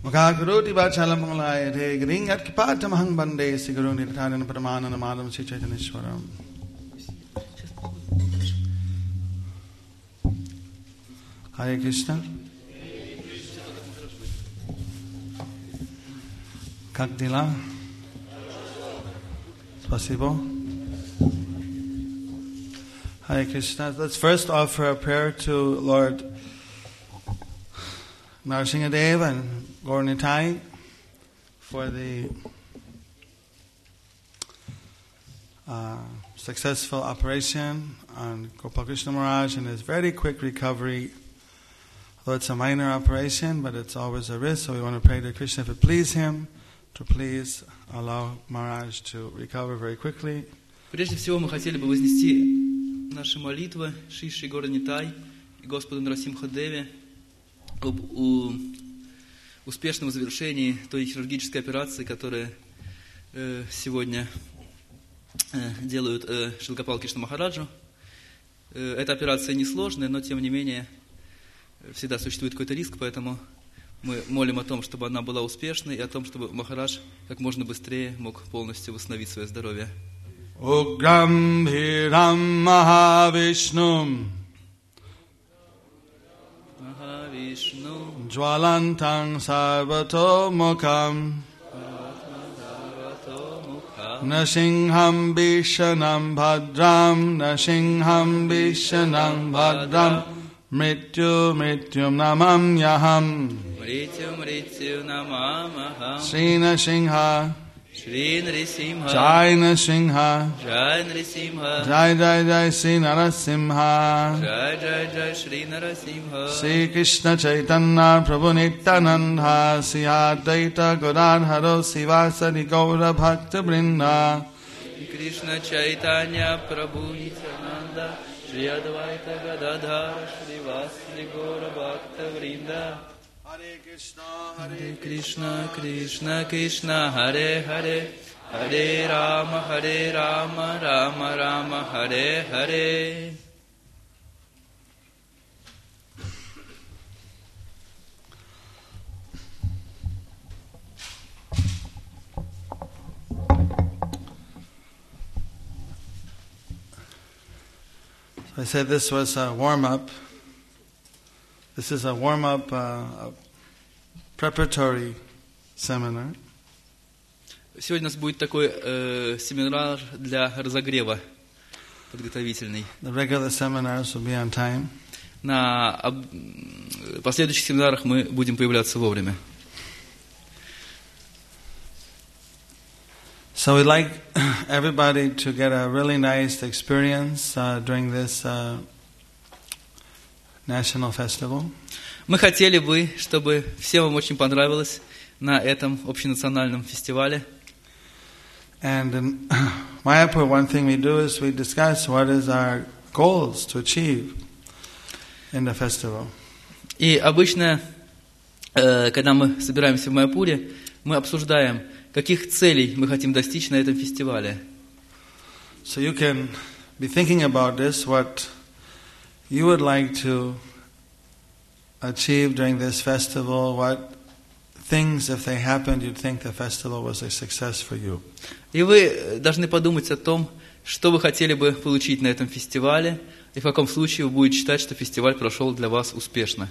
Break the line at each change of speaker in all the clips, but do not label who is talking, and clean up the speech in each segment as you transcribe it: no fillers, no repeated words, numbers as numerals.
Makakaroti Bachalam Malaya, Gring at Kipatamahang Bande, Siguruni, Italian Padaman, and Madam Sichatanishwaram. Hare Krishna. Как дела? Спасибо. Hare Krishna. Let's first offer a prayer to Lord Narasimhadev and Gaur Nitai for the successful operation on Gopal Krishna Maharaj and his very quick recovery. Although it's a minor operation, but it's always a risk, so we want to pray to Krishna, if it please him, to please allow Maharaj to recover very quickly.
Прежде всего мы хотели бы вознести наши молитвы Шри Гора Нитай и Господу Нарасимхадеве об успешном завершении той хирургической операции, которую сегодня делают Шрила Гопал Кришна Махараджу. Эта операция несложная, но тем не менее всегда существует какой-то риск, поэтому мы молим о том, чтобы она была успешной, и о том, чтобы Махарадж как можно быстрее мог полностью восстановить свое здоровье.
Ugram Bhiram Mahavishnu Jwalantang Sarvato Mukham Nasingham Bishanam Bhadram Nasingham Bishanam Bhadram Mrityum Namam Yaham
Mrityum Namam Aham
Sri Nrsimha
Shri Nrsimha
Jai Nrsimha
Jai Nrsimha
Jai Jai Jai Sri Narasimha
Jai Jai Jai Shri Narasimha
Sri Krishna Chaitanya Prabhu Nityananda Sri Advaita Gadadhara Sivasadi Gaura Bhakta Vrinda
Krishna Chaitanya Prabhu Nityananda Shri Advaita Gadadhara Srivasadi Gaura Bhakta Vrinda Hare Krishna, Krishna Krishna, Hare Hare, Hare Rama, Rama Rama, Hare Hare.
So I said this was a warm-up. This is a warm-up preparatory seminar.
Сегодня у нас будет такой семинар для разогрева подготовительный.
The regular seminars will be on time.
На последующих семинарах мы будем появляться вовремя.
So we'd like everybody to get a really nice experience during this national festival.
Мы хотели бы, чтобы всем вам очень понравилось на этом общенациональном фестивале.
And in Mayapur, one thing we do is we discuss what is our goals to achieve in the festival.
И обычно, когда мы собираемся в Майяпуре, мы обсуждаем, каких целей мы хотим достичь на этом фестивале.
So you can be thinking about this, what you would like to achieve during this festival, what things, if they happened, you'd think the festival was a success for you.
И вы должны подумать о том, что вы хотели бы получить на этом фестивале, и в каком случае вы будете считать, что фестиваль прошел для вас успешно.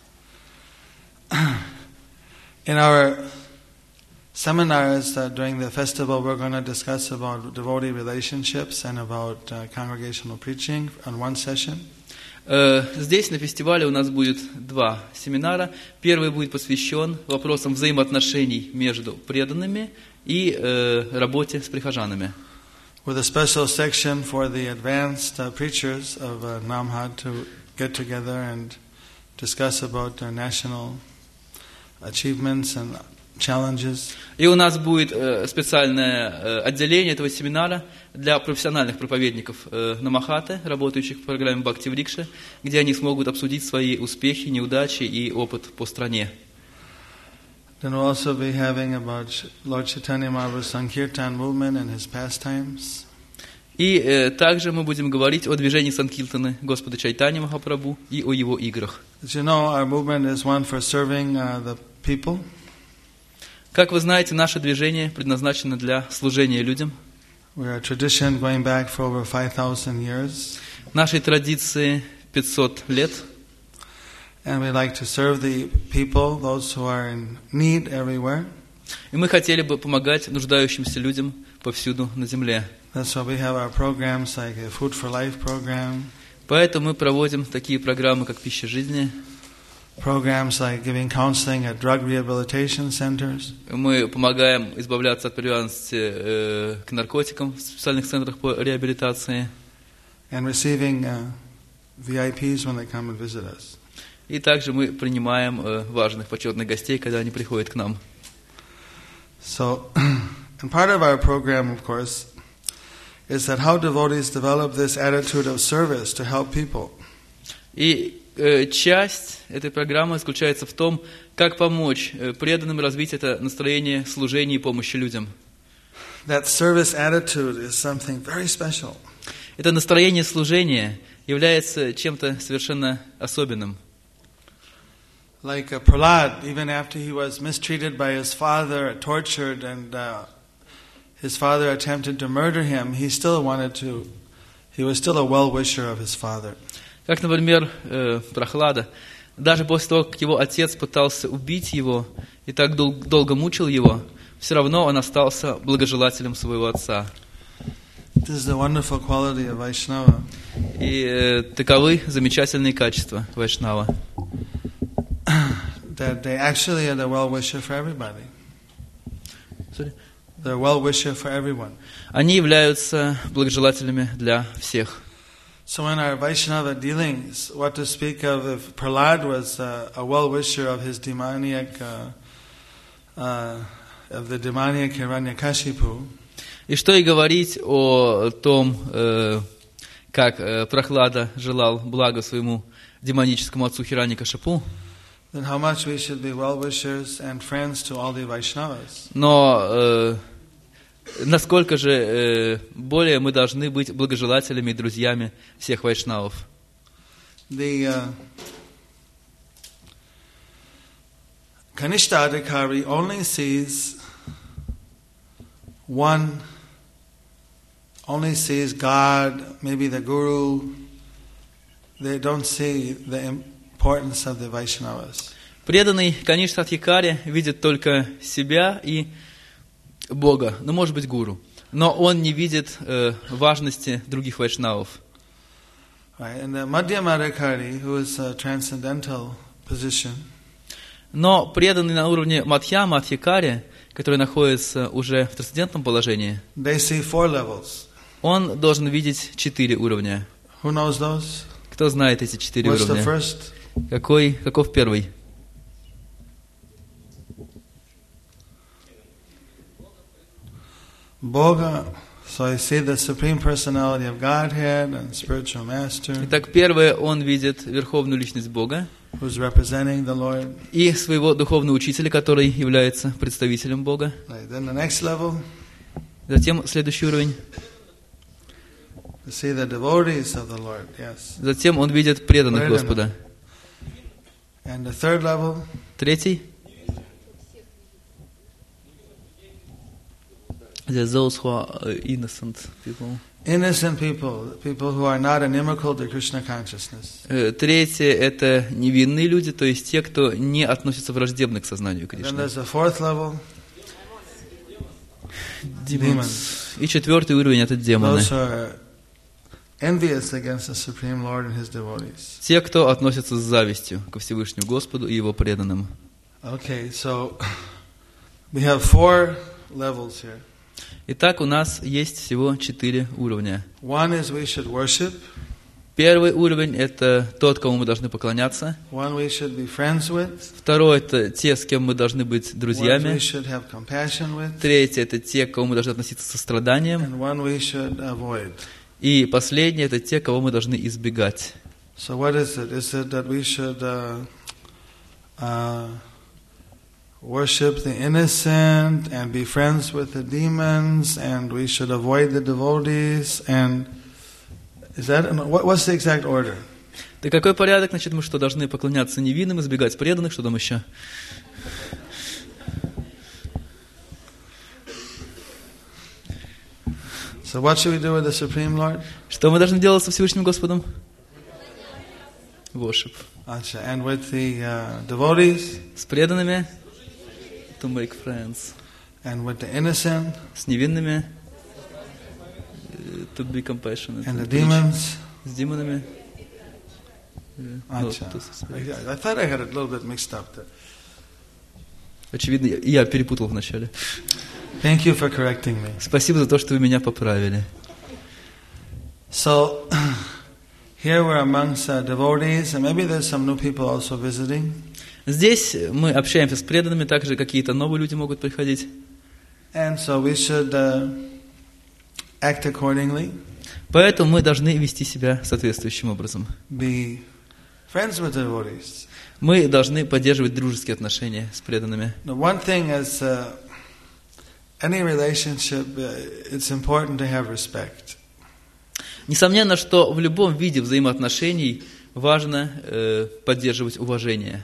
In our seminars during the festival, we're going to discuss about devotee relationships and about congregational preaching on one session.
Здесь на фестивале у нас будет два семинара. Первый будет посвящен вопросам взаимоотношений между преданными и работе с прихожанами.
With a special section for the advanced preachers of Namhad to get together and discuss about their national achievements and challenges.
И у нас будет специальное отделение этого семинара для профессиональных проповедников Намахаты, работающих в программе Бхакти Врикша, где они смогут обсудить свои успехи, неудачи и опыт по стране.
Then we'll also be having about Lord Chaitanya Mahaprabhu's Sankirtan movement and his pastimes.
И также мы будем говорить о движении Санкиртаны Господа Чайтаньи Махапрабху и о его играх.
As you know, our movement is one for serving the people.
Как вы знаете, наше движение предназначено для служения людям.
We are a tradition going back for over 5,000 years.
Нашей традиции 500 лет.
And we like to serve the people, those who are in need everywhere.
И мы хотели бы помогать нуждающимся людям повсюду на земле.
That's why we have our programs like a Food for Life program.
Поэтому мы проводим такие программы, как «Пища жизни».
Programs like giving counseling at drug rehabilitation centers.
Мы помогаем избавляться от привязанности к наркотикам в специальных центрах по реабилитации.
And receiving VIPs when they come and visit us.
И также мы принимаем важных почетных гостей, когда они приходят к нам.
So, and part of our program, of course, is that how devotees develop this attitude of service to help people.
И часть этой программы заключается в том, как помочь преданным развить это настроение служения и помощи людям.
That service attitude is something very special.
Это настроение служения является чем-то совершенно особенным.
Like Prahlad, even after he was mistreated by his father, tortured, and his father attempted to murder him, he was still a well-wisher of his father.
Как, например, Прохлада. Даже после того, как его отец пытался убить его и так долго мучил его, все равно он остался благожелателем своего отца.
This is the wonderful quality of Vaishnava.
И таковы замечательные качества Вайшнава.
That they actually are the well-wisher for everybody.
Sorry?
They're well-wisher for everyone.
Они являются благожелателями для всех.
So in our Vaishnava dealings, what to speak of if Prahlad was a well-wisher of his demoniac, of the demoniac Hiranyakashipu.
И что и говорить о том, как Прохлада желал блага своему демоническому отцу Хираньякашипу.
Then how much we should be well-wishers and friends to all the Vaishnavas.
Но насколько же более мы должны быть благожелателями и друзьями всех вайшнавов.
The Kanishta Adhikari only sees God, maybe the Guru. They don't see the importance of the Vaishnavas.
Преданный Каништа Адхикари видит только себя и Бога, ну, может быть, гуру. Но он не видит важности других вайшнавов.
Right, and the Madhyama Adhikari, who is a transcendental position,
но преданный на уровне Мадхьяма Адхикари, который находится уже в трансцендентном положении,
they see 4 levels.
Он должен видеть 4 уровня.
Who knows those?
Кто знает эти 4
What's
уровня?
the first?
Каков первый?
Bhoga. So I see the Supreme Personality of Godhead and Spiritual Master.
Итак, первое, он видит Верховную Личность Бога
Who's representing the Lord.
И своего духовного учителя, который является представителем Бога.
Right. Then the next level.
Затем следующий уровень.
To see the devotees of the Lord. Yes.
Затем он видит преданных Господа.
And the third level.
Третий. Those who are innocent people.
Innocent people, people who are not inimical to Krishna consciousness.
Третье – это невинные люди, то есть те, кто не относится враждебно к сознанию
Then
Кришны.
there's the fourth level.
Demons. И четвертый уровень – это демоны.
Those who are envious against the Supreme Lord and His devotees.
Те, кто относится с завистью ко Всевышнему Господу и Его преданным.
Okay, so we have 4 levels here.
Итак, у нас есть всего 4 уровня.
One is we should worship.
Первый уровень – это тот, кому мы должны поклоняться.
One we should be friends with.
Второй – это те, с кем мы должны быть
One we
друзьями.
should have compassion with.
Третий – это те, к кому мы должны относиться со страданием.
And one we should avoid.
И последний – это те, кого мы должны избегать.
So what is it? Is it that we should worship the innocent and be friends with the demons, and we should avoid the devotees? And is that what's the exact order?
Да какой порядок? Значит, мы что, должны поклоняться невинным, избегать преданных? Что там еще?
So what should we do with the Supreme Lord?
Что мы должны делать со Всевышним Господом? Worship.
Acha. And with the devotees?
С преданными? To make friends.
And with the innocent?
С невинными? To be compassionate.
And the demons?
С демонами?
Acha. I thought I had it a little bit mixed up there.
Очевидно, я перепутал вначале.
Thank you for correcting me.
Спасибо за то, что вы меня поправили.
So, here we're amongst devotees, and maybe there's some new people also visiting.
Здесь мы общаемся с преданными, также какие-то новые люди могут приходить.
And so we should act accordingly.
Поэтому мы должны вести себя соответствующим образом.
Be friends with devotees.
Мы должны поддерживать дружеские отношения с преданными.
Now, one thing is, any relationship, it's important to have respect.
Несомненно, что в любом виде взаимоотношений важно поддерживать уважение.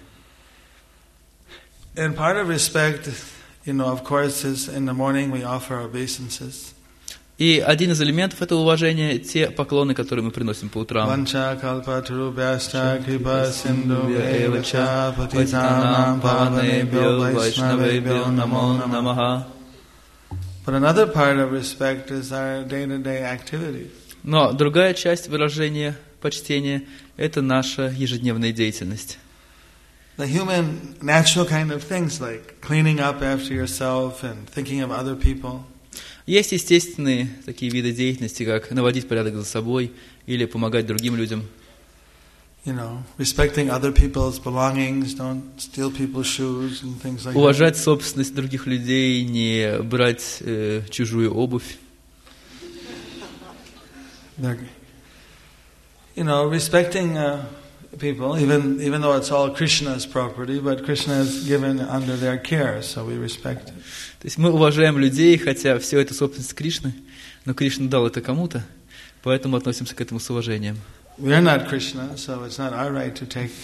And part of respect, of course, is in the morning we offer obeisances.
И один из элементов этого уважения – те поклоны, которые мы приносим по утрам.
Ванча калпатрубяшча крипа синдхувэвача патитанам паванебхьо вайшнавебхьо намо намаха. But another part of respect is our day-to-day activities.
Но другая часть выражения почтения – это наша ежедневная деятельность.
The human natural kind of things like cleaning up after yourself and thinking of other people.
Есть естественные такие виды деятельности, как наводить порядок за собой или помогать другим людям.
Respecting other people's belongings, don't steal people's shoes and things like that.
Уважать собственность других людей, не брать чужую обувь.
Respecting people, even though it's all Krishna's property, but Krishna is given under their care, so we respect it.
То есть мы уважаем людей, хотя все это собственность Кришны, но Кришна дал это кому-то, поэтому относимся к этому с уважением.
We are not Krishna, so it's not our right to take.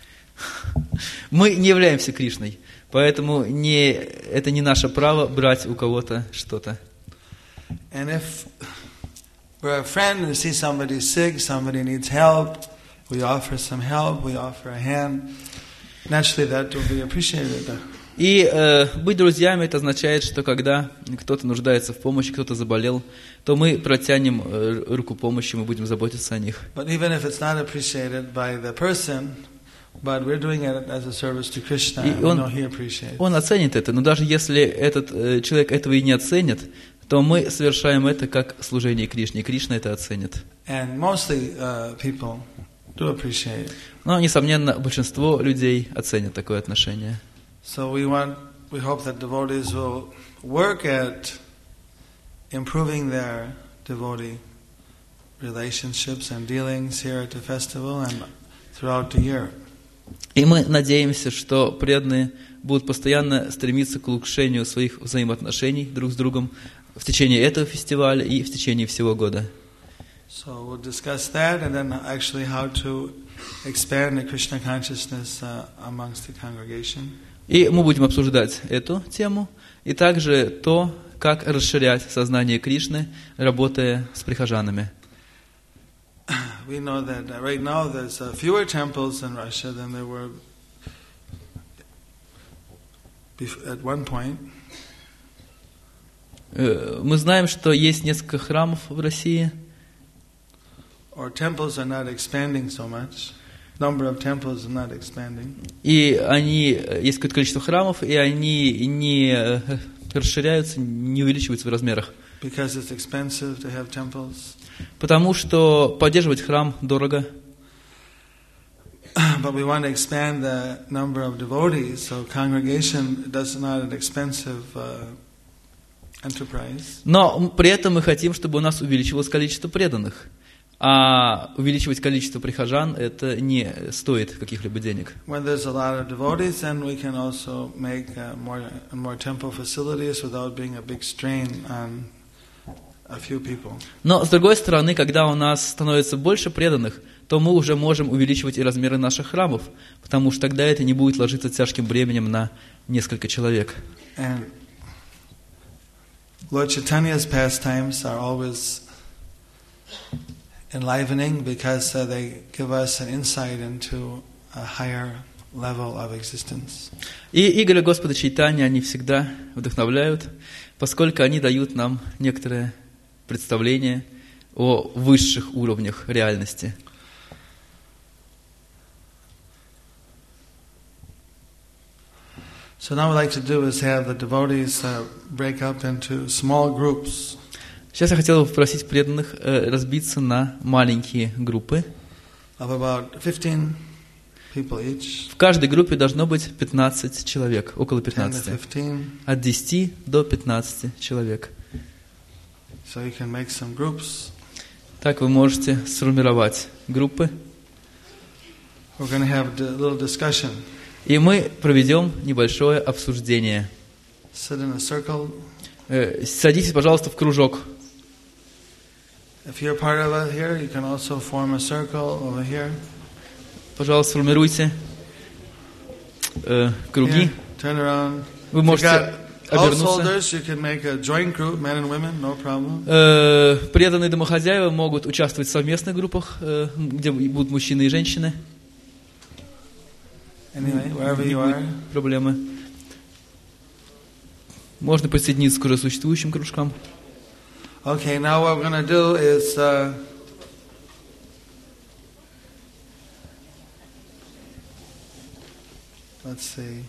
Мы не являемся Кришной, поэтому это не наше право брать у кого-то что-то.
And if we're a friend and see somebody sick, somebody needs help, we offer some help, we offer a hand. Naturally, that will be appreciated.
И быть друзьями – это означает, что когда кто-то нуждается в помощи, кто-то заболел, то мы протянем руку помощи, мы будем заботиться о них.
But even if it's not appreciated by the person, but we're doing it as a service to Krishna, we know he appreciates.
Он оценит это, но даже если этот человек этого и не оценит, то мы совершаем это как служение Кришне, и Кришна это оценит.
And mostly people do appreciate it.
Но, несомненно, большинство людей оценят такое отношение.
So we hope that devotees will work at improving their devotee relationships and dealings here at the festival and throughout the year.
И мы надеемся, что преданные будут постоянно стремиться к улучшению своих взаимоотношений друг с другом в течение этого фестиваля и в течение всего года.
So we'll discuss that and then actually how to expand the Krishna consciousness amongst the congregation.
И мы будем обсуждать эту тему, и также то, как расширять сознание Кришны, работая с прихожанами.
We know that right now there's fewer temples in Russia than there were at one point.
Мы знаем, что есть несколько храмов в России.
Or temples are not expanding so much. Number of temples is not expanding.
И есть какое-то количество храмов, и они не расширяются, не увеличиваются в размерах.
Because it's expensive to have temples.
Потому что поддерживать храм дорого.
But we want to expand the number of devotees, so congregation does not an expensive enterprise.
Но при этом мы хотим, чтобы у нас увеличивалось количество преданных. А увеличивать количество прихожан это не стоит каких-либо денег.
When there's a lot of devotees, then we can also make more temple facilities without being a big strain on a few people.
Но с другой стороны, когда у нас становится больше преданных, то мы уже можем увеличивать и размеры наших храмов, потому что тогда это не будет ложиться тяжким бременем на несколько человек.
And Lord Chaitanya's pastimes are always enlivening because they give us an insight into a higher level of existence.
И игры Господа Чайтаньи, они всегда вдохновляют, поскольку они дают нам некоторое представление о высших уровнях реальности.
So now what I'd like to do is have the devotees break up into small groups.
Сейчас я хотел бы попросить преданных разбиться на маленькие группы.
Of about 15 people each.
В каждой группе должно быть 15 человек, около 15.
10 to 15.
От 10 до 15 человек.
So you can make some groups.
Так вы можете сформировать группы.
We're going to have a little discussion.
И мы проведем небольшое обсуждение.
Sit in a circle.
Садитесь, пожалуйста, в кружок.
If you're part of it here, you can also form a circle over here.
Пожалуйста, сформируйте круги.
Here, turn around.
Вы можете обернуться.
Householders, you can make a joint group, men and women, no problem.
Преданные домохозяева могут участвовать в совместных группах, где будут мужчины и женщины.
Anyway, wherever you are.
Проблемы. Можно присоединиться к уже существующим кружкам.
Okay, now what we're going to do is let's see.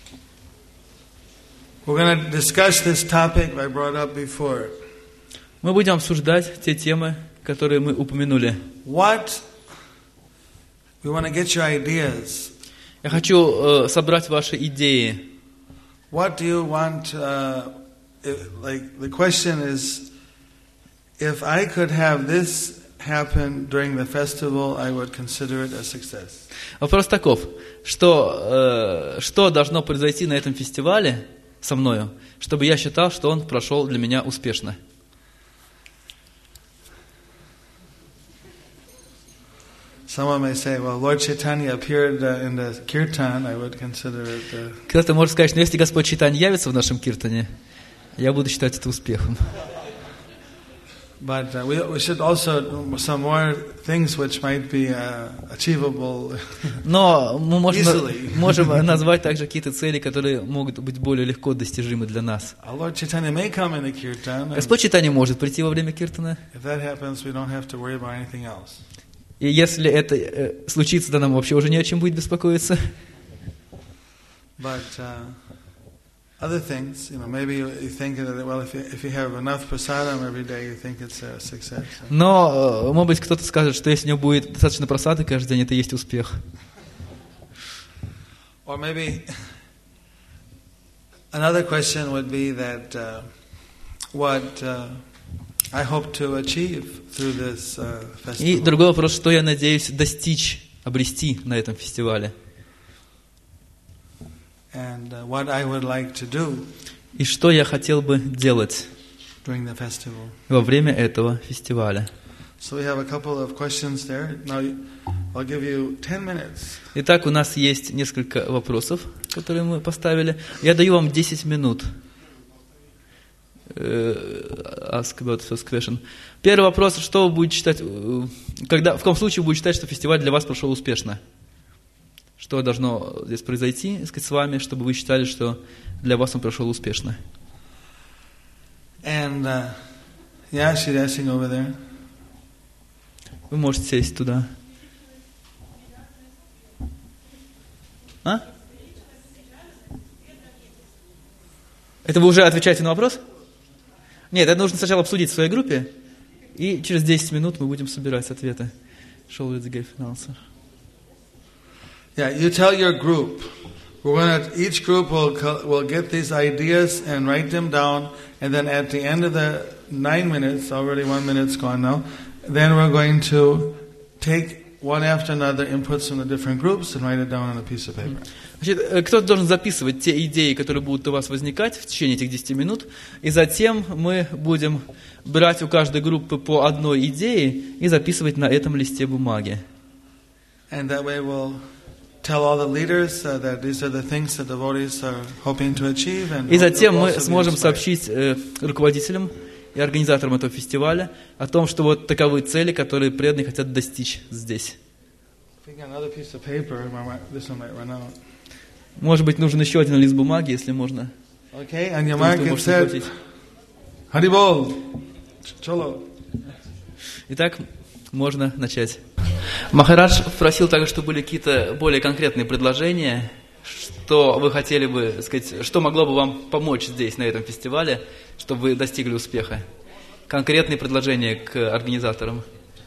We're going to discuss this topic I brought up before.
Мы будем обсуждать те темы, которые мы упомянули.
What we want to get your ideas.
Я хочу собрать ваши идеи.
What do you want? Like the question is, if I could have this happen during the festival, I would consider it a success.
Вопрос таков: что должно произойти на этом фестивале со мною, чтобы я считал, что он прошел для меня успешно?
Someone may say, well, Lord Chaitanya appeared in the kirtan, I would consider it...
Кто-то может сказать, что если Господь Чайтанья явится в нашем киртане, я буду считать это успехом.
But we should also do some more things which might be achievable
Но мы
easily.
можем назвать также какие-то цели, которые могут быть более легко достижимы для нас.
Lord Chaitanya may come in the kirtan.
Господь Чайтанья может прийти во время киртана.
If that happens, we don't have to worry about anything else.
И если это случится, то нам вообще уже не о чем будет беспокоиться.
But other things, maybe you think that, well, if you have enough prasadam every day, you think it's a success.
Но, может быть, кто-то скажет, что если у него будет достаточно просады каждый день, это и есть успех.
Or maybe another question would be that what I hope to achieve through this festival.
И другой вопрос, что я надеюсь достичь, обрести на этом фестивале.
And what I would like to do
И что я хотел бы делать
during the festival.
во время этого фестиваля.
So we have a couple of questions there. Now I'll give you 10 minutes.
Итак, у нас есть несколько вопросов, которые мы поставили. Я даю вам 10 минут. Ask about first question. Первый вопрос: что вы будете считать, в каком случае вы будете считать, что фестиваль для вас прошел успешно? Что должно здесь произойти, сказать, с вами, чтобы вы считали, что для вас он прошел успешно?
And yeah, she's asking over there.
Вы можете сесть туда. А? Это вы уже отвечаете на вопрос? Нет, это нужно сначала обсудить в своей группе, и через 10 минут мы будем собирать ответы.
Yeah, you tell your group. Each group will get these ideas and write them down, and then at the end of the 9 minutes, already 1 minute's gone now, then we're going to take one after another inputs from the different groups and write it down on a piece of paper.
Значит, кто-то должен записывать те идеи, которые будут у вас возникать в течение этих 10 минут, и затем мы будем брать у каждой группы по одной идее и записывать на этом листе бумаги.
And that way we'll tell all the leaders that these are the things that devotees are hoping to achieve. And
И затем мы
also be
сможем
inspired.
сообщить руководителям и организаторам этого фестиваля о том, что вот таковы цели, которые преданные хотят достичь здесь.
If we get another piece of paper, this one might run out.
Может быть, нужен еще один лист бумаги, если можно.
Okay, on your
Потому
mark
что вы
it
можете
said,
платить.
Haribol, Cholo.
Итак, можно начать. Махарадж просил также, чтобы были какие-то более конкретные предложения, что вы хотели бы, так сказать, что могло бы вам помочь здесь, на этом фестивале, чтобы вы достигли успеха. Конкретные предложения к организаторам.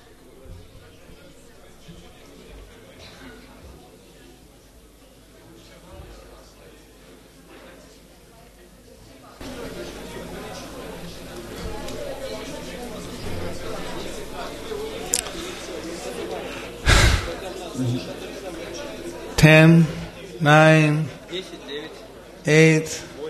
Ten, 9, 8,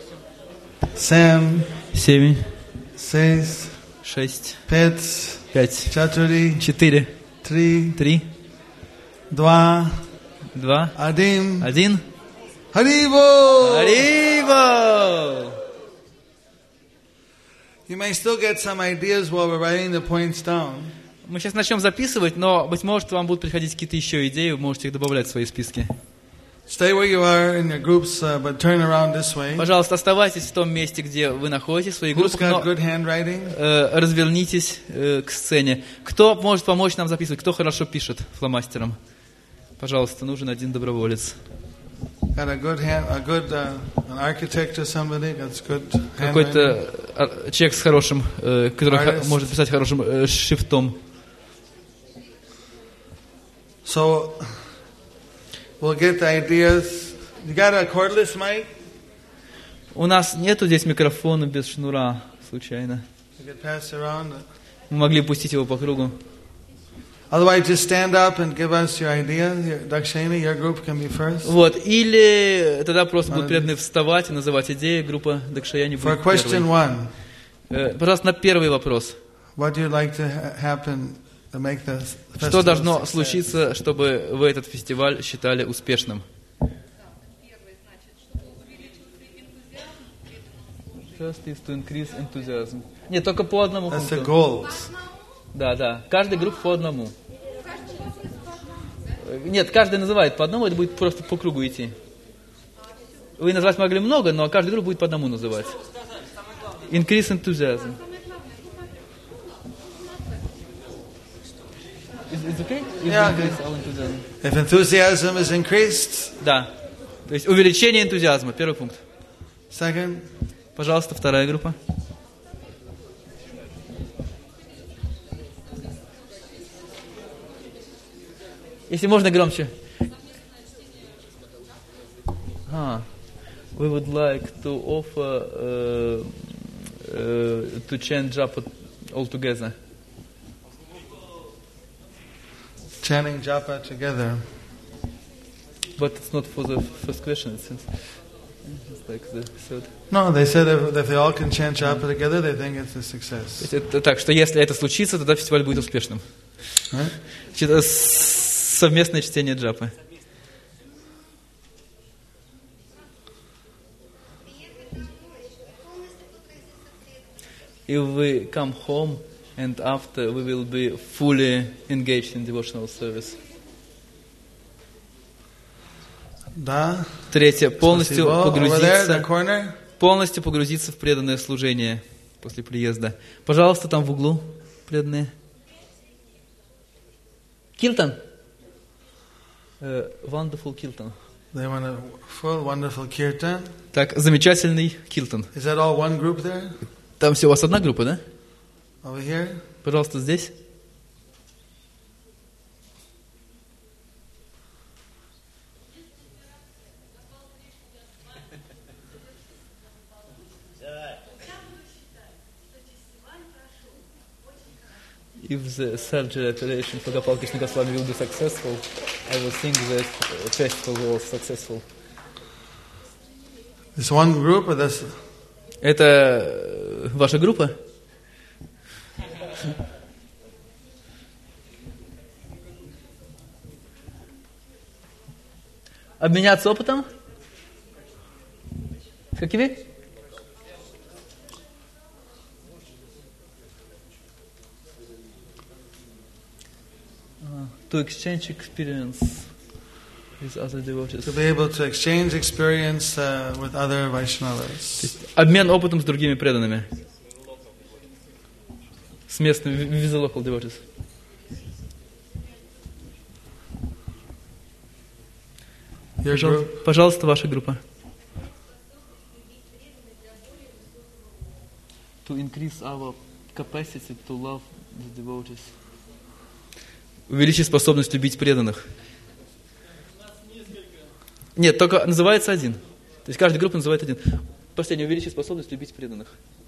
7,
7,
6,
6,
5,
5,
4,
4,
3,
3,
2,
2,
Adim,
1.
Haribol!
Arriba!
You may still get some ideas while we're writing the points down.
Мы сейчас начнем записывать, но, быть может, вам будут приходить какие-то еще идеи, вы можете их добавлять в свои списки.
Stay where you are in your groups, but turn around this way.
Пожалуйста, оставайтесь в том месте, где вы находитесь, в своих
Who's
группах,
got
но
good handwriting?
развернитесь к сцене. Кто может помочь нам записывать? Кто хорошо пишет фломастером? Пожалуйста, нужен один доброволец.
Got a good an architect or somebody that's good handwriting?
Какой-то человек с хорошим, который
Artist.
может писать хорошим шрифтом.
So we'll get the ideas. You got a cordless mic?
У нас нету здесь микрофона без шнура, случайно.
You could pass around.
Мы могли пустить его по кругу.
Otherwise, just stand up and give us your idea. Dakshini, your group can be first.
Вот, или тогда просто будут преданные вставать и называть идеи, группа Дакшаяни
For
будет
question
первой.
1,
Пожалуйста, на первый вопрос.
what do you like to happen to make the
Что
festival
должно
success?
случиться, чтобы вы этот фестиваль считали успешным? First is to increase enthusiasm. Нет, только по одному
That's the
пункту.
goals.
Да, да. Каждая группа по одному. Нет, каждый называет по одному, это будет просто по кругу идти. Вы назвать могли много, но каждая группа будет по одному называть. Increase enthusiasm. Is okay?
Yeah,
Increase our enthusiasm.
If enthusiasm is increased,
Да. То есть увеличение энтузиазма, первый пункт.
second,
Пожалуйста, вторая группа. Если можно громче. We would like to offer to change up altogether.
chanting japa together.
But it's not for the first question. It's like the third.
No, they said if they all can chant japa together, they think it's a success.
То есть это так, что если это случится, тогда фестиваль будет успешным.
Right?
Значит, совместное чтение джапы. If we come home and after we will be fully engaged in devotional service.
Da.
Третье. Полностью
Over there in the
погрузиться,
corner.
полностью погрузиться в преданное служение после приезда. Пожалуйста, там в углу преданные. Киртан. Wonderful Kirtan.
They want a full, wonderful kirtan.
Так, замечательный Киртан.
Is that all one group there?
Там все, у вас одна группа, да?
Over here?
Пожалуйста, здесь. If the surgery operation for Gopal Krishna Goswami will be successful, I will think that festival was successful.
It's one group, or that's
Это ваша группа? Обменяться опытом? С какими? To exchange experience with other devotees.
To be able to exchange experience with other
То
Vaishnavas.
есть обмен опытом с другими преданными. С местными, with the local devotees.
Your group?
Пожалуйста, ваша группа. To increase our capacity to love the devotees. Увеличить способность любить преданных. Нет, только называется один. То есть каждая группа называет один. Последнее, увеличить способность любить преданных.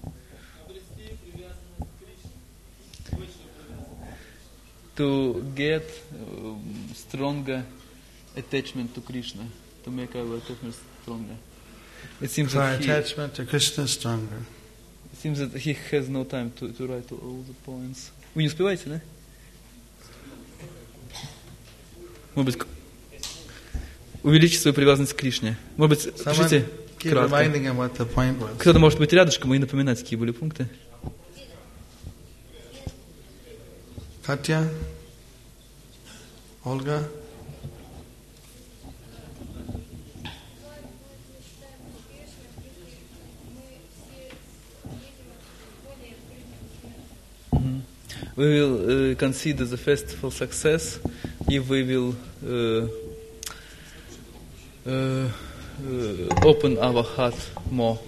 To get stronger attachment to Krishna. To make our attachment stronger. It seems
So our
that
attachment to Krishna is stronger.
it seems that he has no time to write all the points. Вы не успеваете, да? Может быть, увеличить свою привязанность к Кришне. Может быть, пишите
Keep
кратко.
reminding him what the point was.
Кто-то может быть рядышком и напоминать, какие были пункты.
Katya? Olga?
We will consider the festival success if we will open our heart more.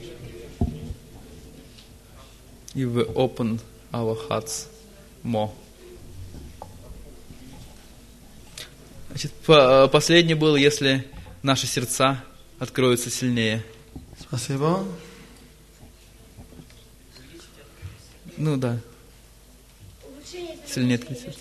If we open our hearts more. Значит, последнее было, если наши сердца откроются сильнее.
Спасибо.
Ну да. Сильнее открыть сердца.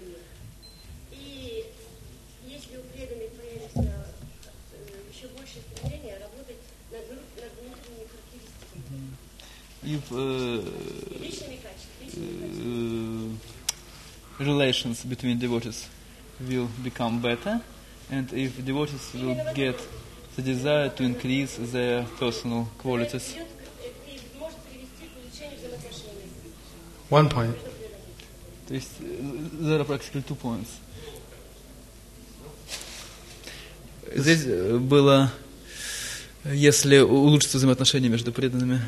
И если у преданных появится еще больше стремления работать над внутренними характеристиками, личными качествами,
relations between devotees will become better, and if devotees will get the desire to increase their personal qualities.
и может привести к улучшению взаимоотношений.
1 point.
То есть, there are practically 2 points. Здесь было, если улучшится взаимоотношения между преданными.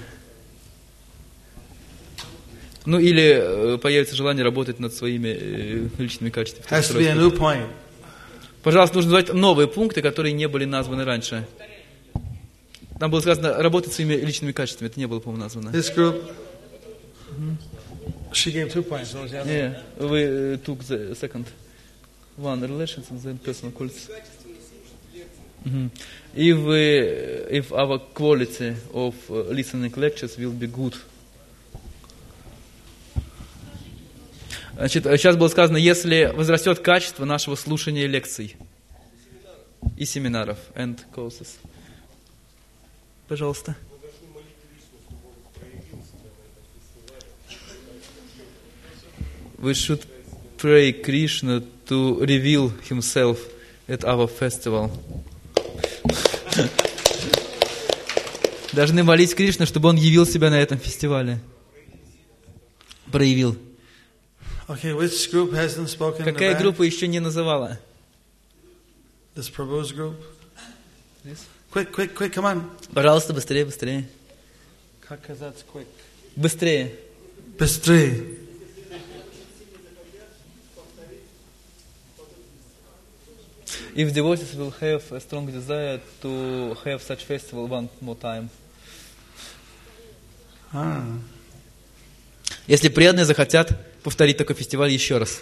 Ну или появится желание работать над своими личными качествами.
Has to be a new point.
Пожалуйста, нужно назвать новые пункты, которые не были названы раньше. Там было сказано работать своими личными качествами. Это не было, по-моему, названо.
This group, she gave 2 points. What was the other?
Yeah, we took the second one, relations and then personal qualities. If our quality of listening lectures will be good. Значит, сейчас было сказано, если возрастет качество нашего слушания лекций и семинаров and courses. Пожалуйста. We should pray Krishna to reveal himself at our festival. Должны молить Кришну, чтобы он явил себя на этом фестивале. Проявил.
Okay, which group hasn't spoken?
Какая группа еще не называла?
This Prabhu's group. Quick, quick, quick, come on.
Пожалуйста, быстрее, быстрее.
Because that's quick.
Быстрее.
Bistri.
If devotees will have a strong desire to have such festival one more time. Если преданные захотят повторить такой фестиваль еще раз.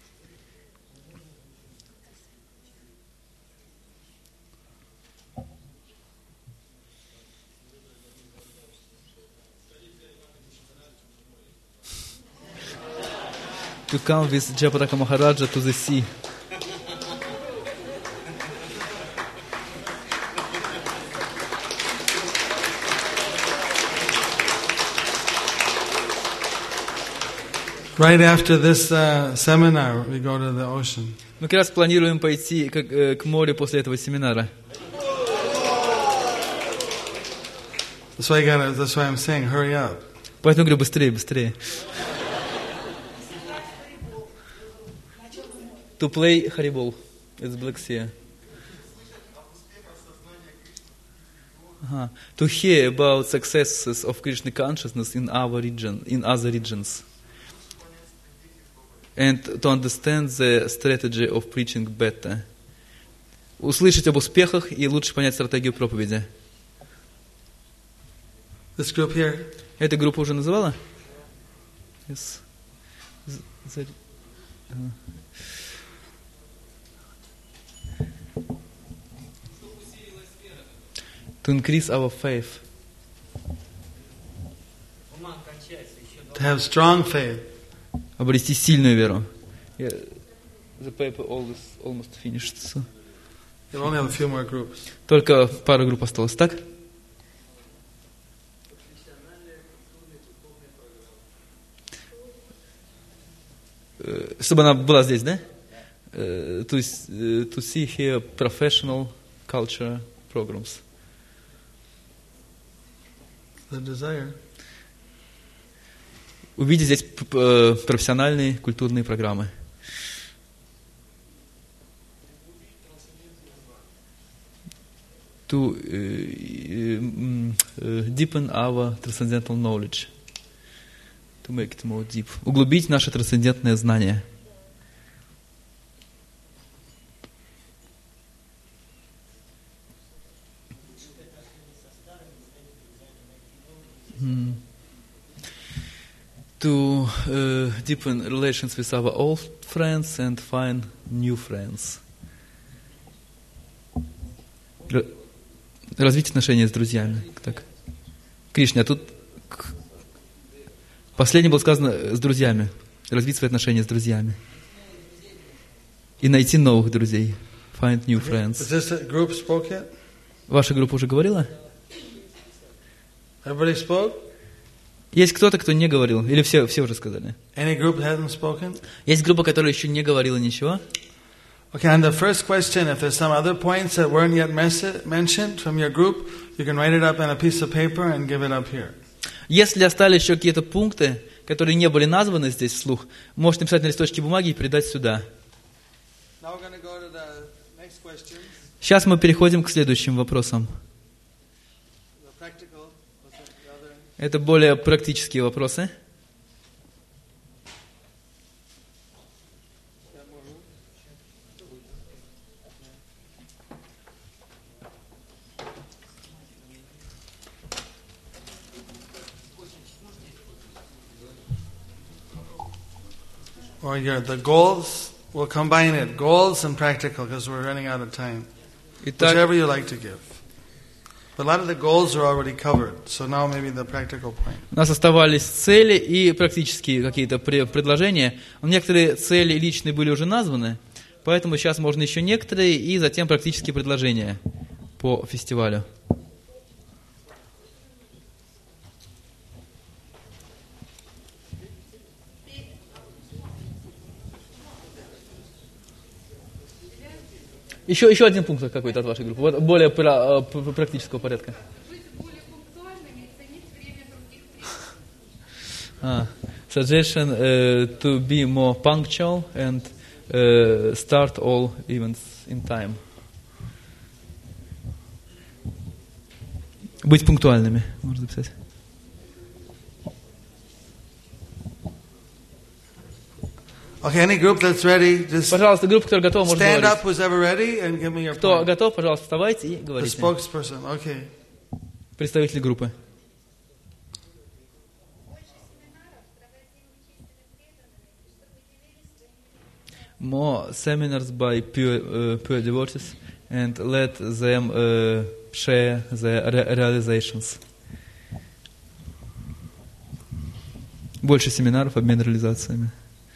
To come with Jayapataka Maharaja to the sea.
Right after this seminar, we go to the ocean.
Мы как раз планируем пойти к морю после этого семинара.
That's why I'm saying, hurry up.
Поэтому говорю, быстрее, быстрее. To play Haribol. It's Black Sea. To hear about successes of Krishna consciousness in our region, in other regions. And to understand the strategy of preaching better. Услышать об успехах и лучше понять стратегию проповеди.
This group here?
Эта группа уже называла? Yes. To increase our faith.
To have strong faith.
Обрести сильную веру. The paper almost finished. So.
You only have a few more groups.
Только пара групп осталось, так? Чтобы она была здесь, да? To see here professional culture programs.
The desire.
Увидеть здесь профессиональные культурные программы. To deepen our transcendental knowledge. To make it more deep. Углубить наше трансцендентное знание. To deepen relations with our old friends and find new friends. Развить отношения с друзьями. Так. Кришна, а тут последнее было сказано с друзьями. Развить свои отношения с друзьями. И найти новых друзей. Find new friends.
Is this group spoke yet?
Ваша группа уже говорила?
Everybody spoke?
Есть кто-то, кто не говорил? Или все уже сказали?
Any group that hasn't spoken?
Есть группа, которая еще не говорила ничего?
Okay, on the first question, if there's some other points that weren't yet mentioned from your group, you can write it up on a piece of paper and give it up here.
Если остались еще какие-то пункты, которые не были названы здесь вслух, можете написать на листочке бумаги и передать сюда.
Now we're going to go to the next question.
Сейчас мы переходим к следующим вопросам. Это более практические вопросы.
Or the goals, we'll combine it, goals and practical, because we're running out of time. Whichever you like to give. But a lot of the goals are already covered, so now maybe the practical point.
У нас оставались цели и практические какие-то предложения. Некоторые цели личные были уже названы, поэтому сейчас можно еще некоторые и затем практические предложения по фестивалю. Еще один пункт какой-то от вашей группы, более практического порядка.
Быть более пунктуальными, ценить время других.
Suggestion to be more punctual and start all events in time. Быть пунктуальными, можно записать.
Okay, any group that's ready, just
Пожалуйста, группа, которая готова, может
stand
говорить.
up who's ever ready and give me your
Кто
point.
готов, пожалуйста, вставайте и
The
говорите.
spokesperson, okay.
Представитель группы. More seminars by pure devotees and let them share their realizations. Больше семинаров, обмен реализациями.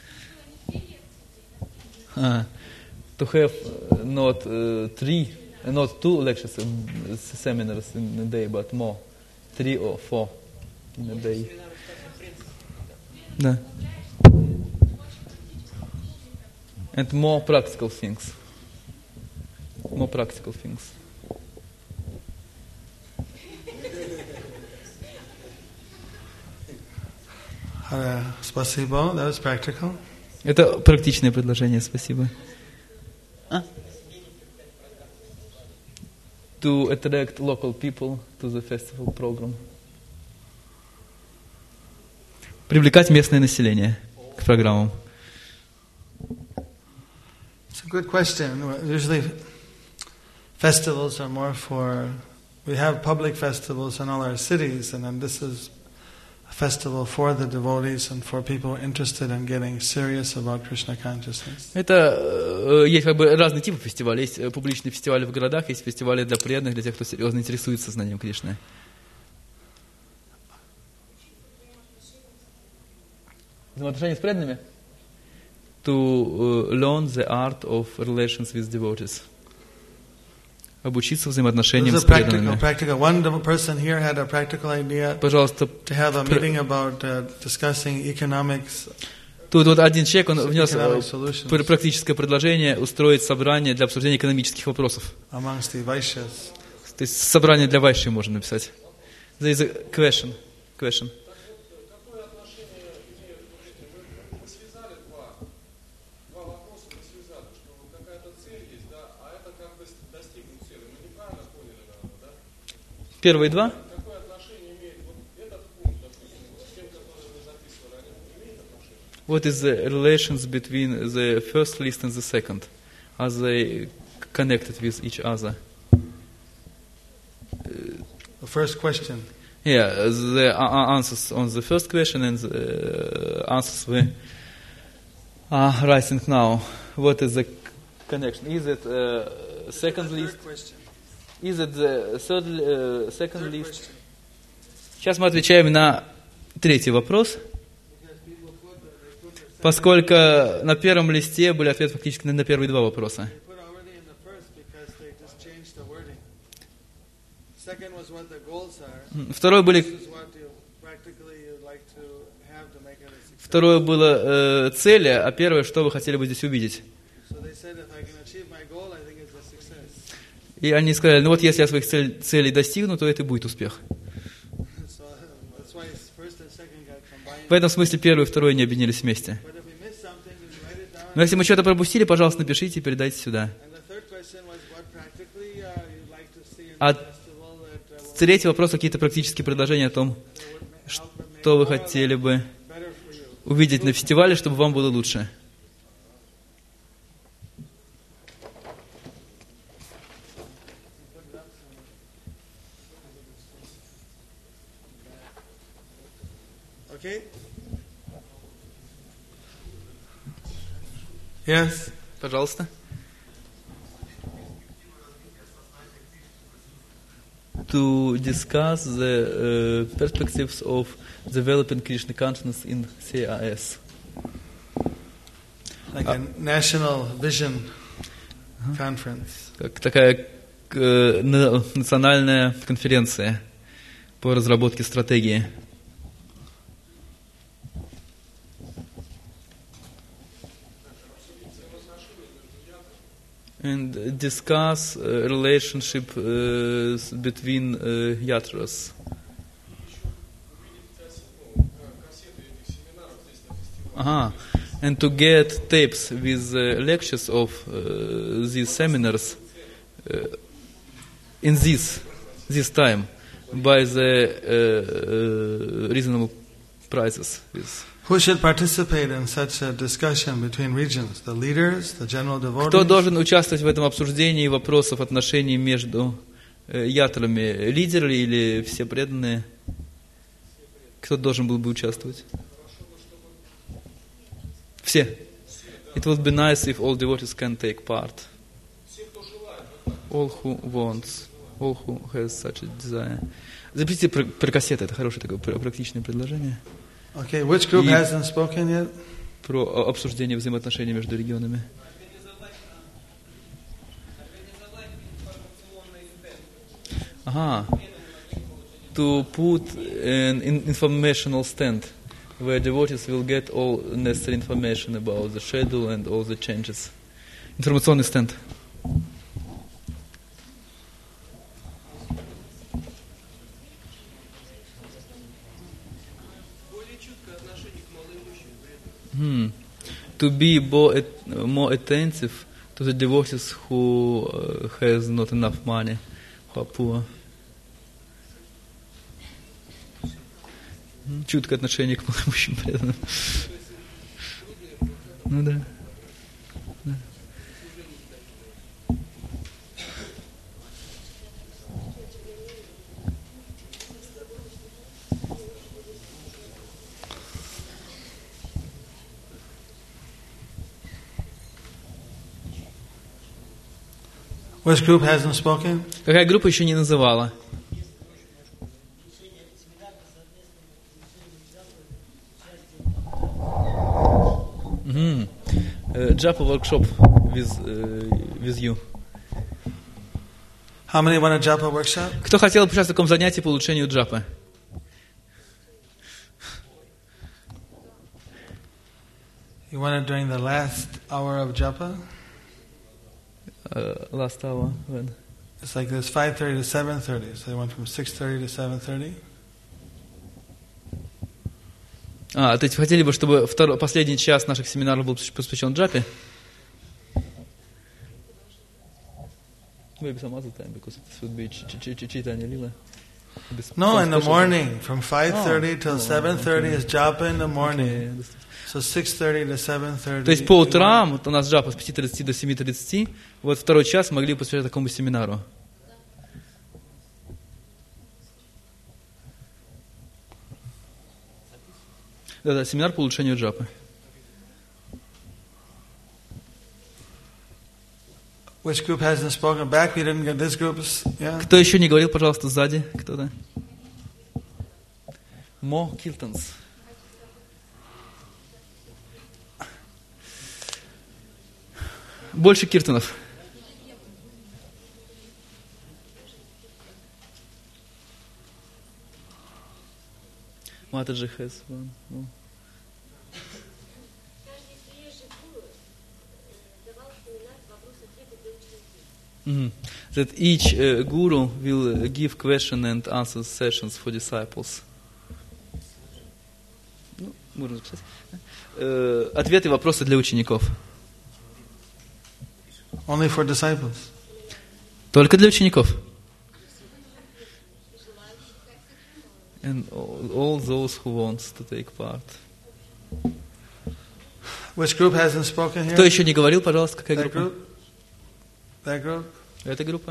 To have not two lectures, seminars in a day, but more, 3 or 4 in a day. Да. And more practical things. More practical things.
Spasibo, that was practical.
Это практичное предложение, спасибо. To attract local people to the festival program. Привлекать местное население к программам.
It's a good question. Usually festivals are more for, we have public festivals in all our cities, and then this is a festival for the devotees and for people interested in getting serious about Krishna consciousness.
Это есть как бы разные типы фестивалей. Есть публичные фестивали в городах, есть фестивали для преданных, для тех, кто серьезно интересуется знанием Кришны. Взаимоотношения с преданными? To learn the art of relations with devotees. Обучиться взаимоотношениям с преданными.
One person here had a practical idea
Пожалуйста,
to have a meeting about discussing economics.
Тут вот один человек, он внес практическое предложение устроить собрание для обсуждения экономических вопросов.
Amongst the Vaishyas.
То есть собрание для вайши можно написать. There is a question. Первые два? What is the relations between the first list and the second? Are they connected with each other?
The first question.
Yeah, the answers on the first question and the answers we are writing now. What is the connection? Is it second list? Is it the third, second list? Сейчас мы отвечаем на третий вопрос, поскольку на первом листе были ответы фактически на первые два вопроса. Второе было цели, а первое, что вы хотели бы здесь увидеть. И они сказали, ну вот если я своих целей достигну, то это будет успех. В этом смысле первое и второе не объединились вместе. Но если мы что-то пропустили, пожалуйста, напишите и передайте сюда. А третий вопрос, какие-то практические предложения о том, что вы хотели бы увидеть на фестивале, чтобы вам было лучше.
Okay? Yes.
Пожалуйста. To discuss the perspectives of developing Krishna consciousness in CIS.
Like a national vision conference.
Как такая национальная конференция по разработке стратегии. And discuss relationship between yatras. And to get tapes with lectures of these seminars in this time by the reasonable prices.
Who should participate in such a discussion between regions? The leaders, the general devotees?
Кто должен участвовать в этом обсуждении вопросов отношений между ятрами? Лидеры или все преданные? Кто должен был бы участвовать? Все. It would be nice if all devotees can take part. All who wants. All who has such a desire. Запишите про кассеты. Это хорошее такое практичное предложение.
Okay, which group hasn't spoken yet?
Про обсуждение взаимоотношений между регионами. To put an informational stand where devotees will get all necessary information about the schedule and all the changes. Информационный стенд. To be more attentive to the devotees who has not enough money, who are poor. Чуткое отношение к малоимущим преданным. Ну да.
Which group hasn't spoken?
Какая группа еще не называла? Japa workshop with you.
How many want a japa workshop?
Кто хотел бы участвовать в таком занятии по улучшению джапы?
You want it during the last hour of japa?
Last hour, when?
It's like this 5:30 to 7:30. So they went from 6:30 to 7:30.
То есть хотели бы, чтобы последний час наших семинаров был посвящен джапе? Maybe some other time, because this would be Chaitanya Lila.
No, in the morning, from 5:30 till 7:30 is japa in the morning. So 6:30 to 7:30.
То есть по утрам вот у нас джапа с 5:30 до 7:30. Вот второй час могли бы посвятить такому семинару. Да, семинар по улучшению джапы.
Which group hasn't spoken back? We didn't get this group's. Yeah.
Кто еще не говорил, пожалуйста, сзади? Кто-то? More kirtans. Больше киртанов. Mataji has one. No. That each guru will give question and answer sessions for disciples. Ну, можно записать. Ответы и вопросы для учеников.
Only for disciples.
Только для учеников. And all those who want to take part.
Which group hasn't spoken here?
Кто еще не говорил, пожалуйста, какая
That
группа?
group? That group?
Эта группа.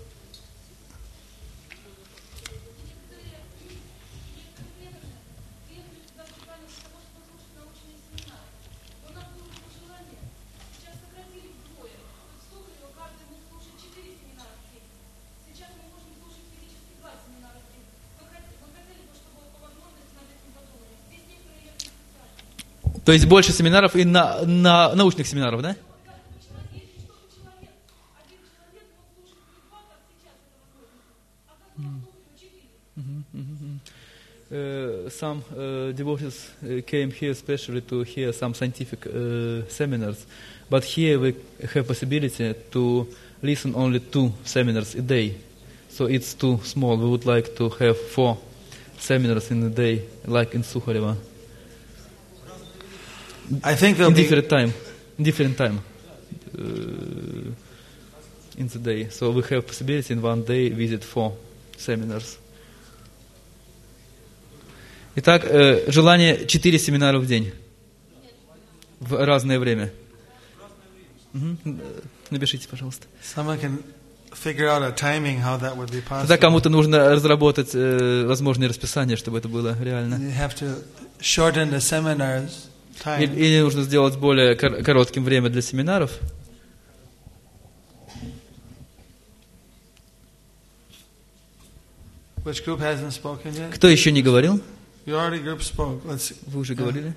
То есть больше семинаров и на научных семинаров, да? Some devotees came here especially to hear some scientific seminars, but here we have possibility to listen only 2 seminars a day. So it's too small. We would like to have 4 seminars in a day, like in Sukhareva.
I think
in different time in the day. So we have possibility in one day visit 4 seminars. Итак, желание 4 семинара в день в разное время. Напишите, пожалуйста. Тогда кому-то нужно разработать возможное расписание, чтобы это было реально. Или нужно сделать более коротким время для семинаров. Кто еще не говорил? Вы уже говорили?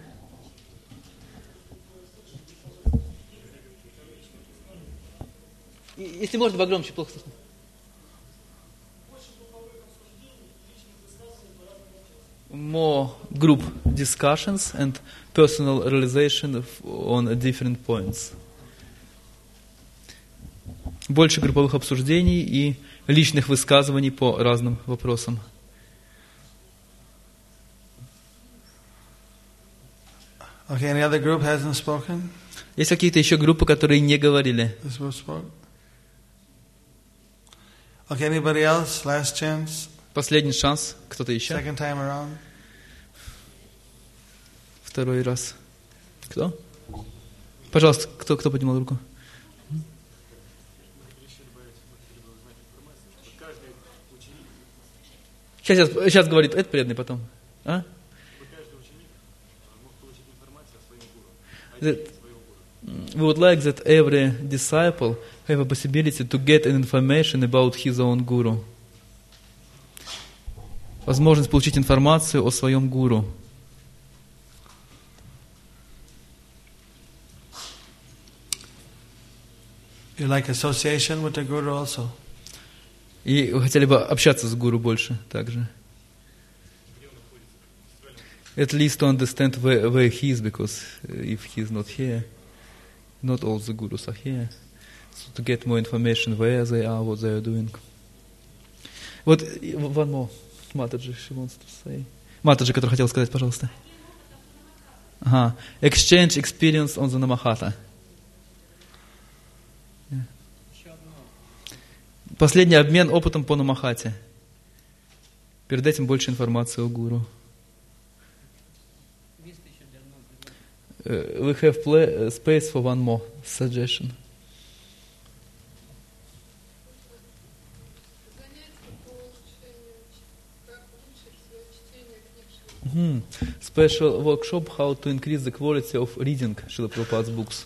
Если можно, погромче, плохо слышно. More group discussions and personal realization on different points. Больше групповых обсуждений и личных высказываний по разным вопросам.
Okay, any other group hasn't spoken?
Есть какие-то еще группы, которые не говорили?
This group spoke? Okay, anybody else? Last chance?
Последний шанс. Кто-то еще?
Second time around?
Второй раз. Кто? Пожалуйста, кто поднимал руку? Сейчас говорит этот преданный, потом. А? We would like that every disciple have a possibility to get an information about his own guru. Возможность получить информацию о своем гуру.
You like association with the guru also?
И вы хотели бы общаться с гуру больше также. At least to understand where he is, because if he is not here, not all the gurus are here. So to get more information where they are, what they are doing. Вот, one more. Mataji, she wants to say. Mataji, который хотел сказать, пожалуйста. Ага. Exchange experience on the Namahata. Последний обмен опытом по Намахате. Перед этим больше информации о гуру. We have space for one more suggestion. Special workshop how to increase the quality of reading Srila Prabhupada's books.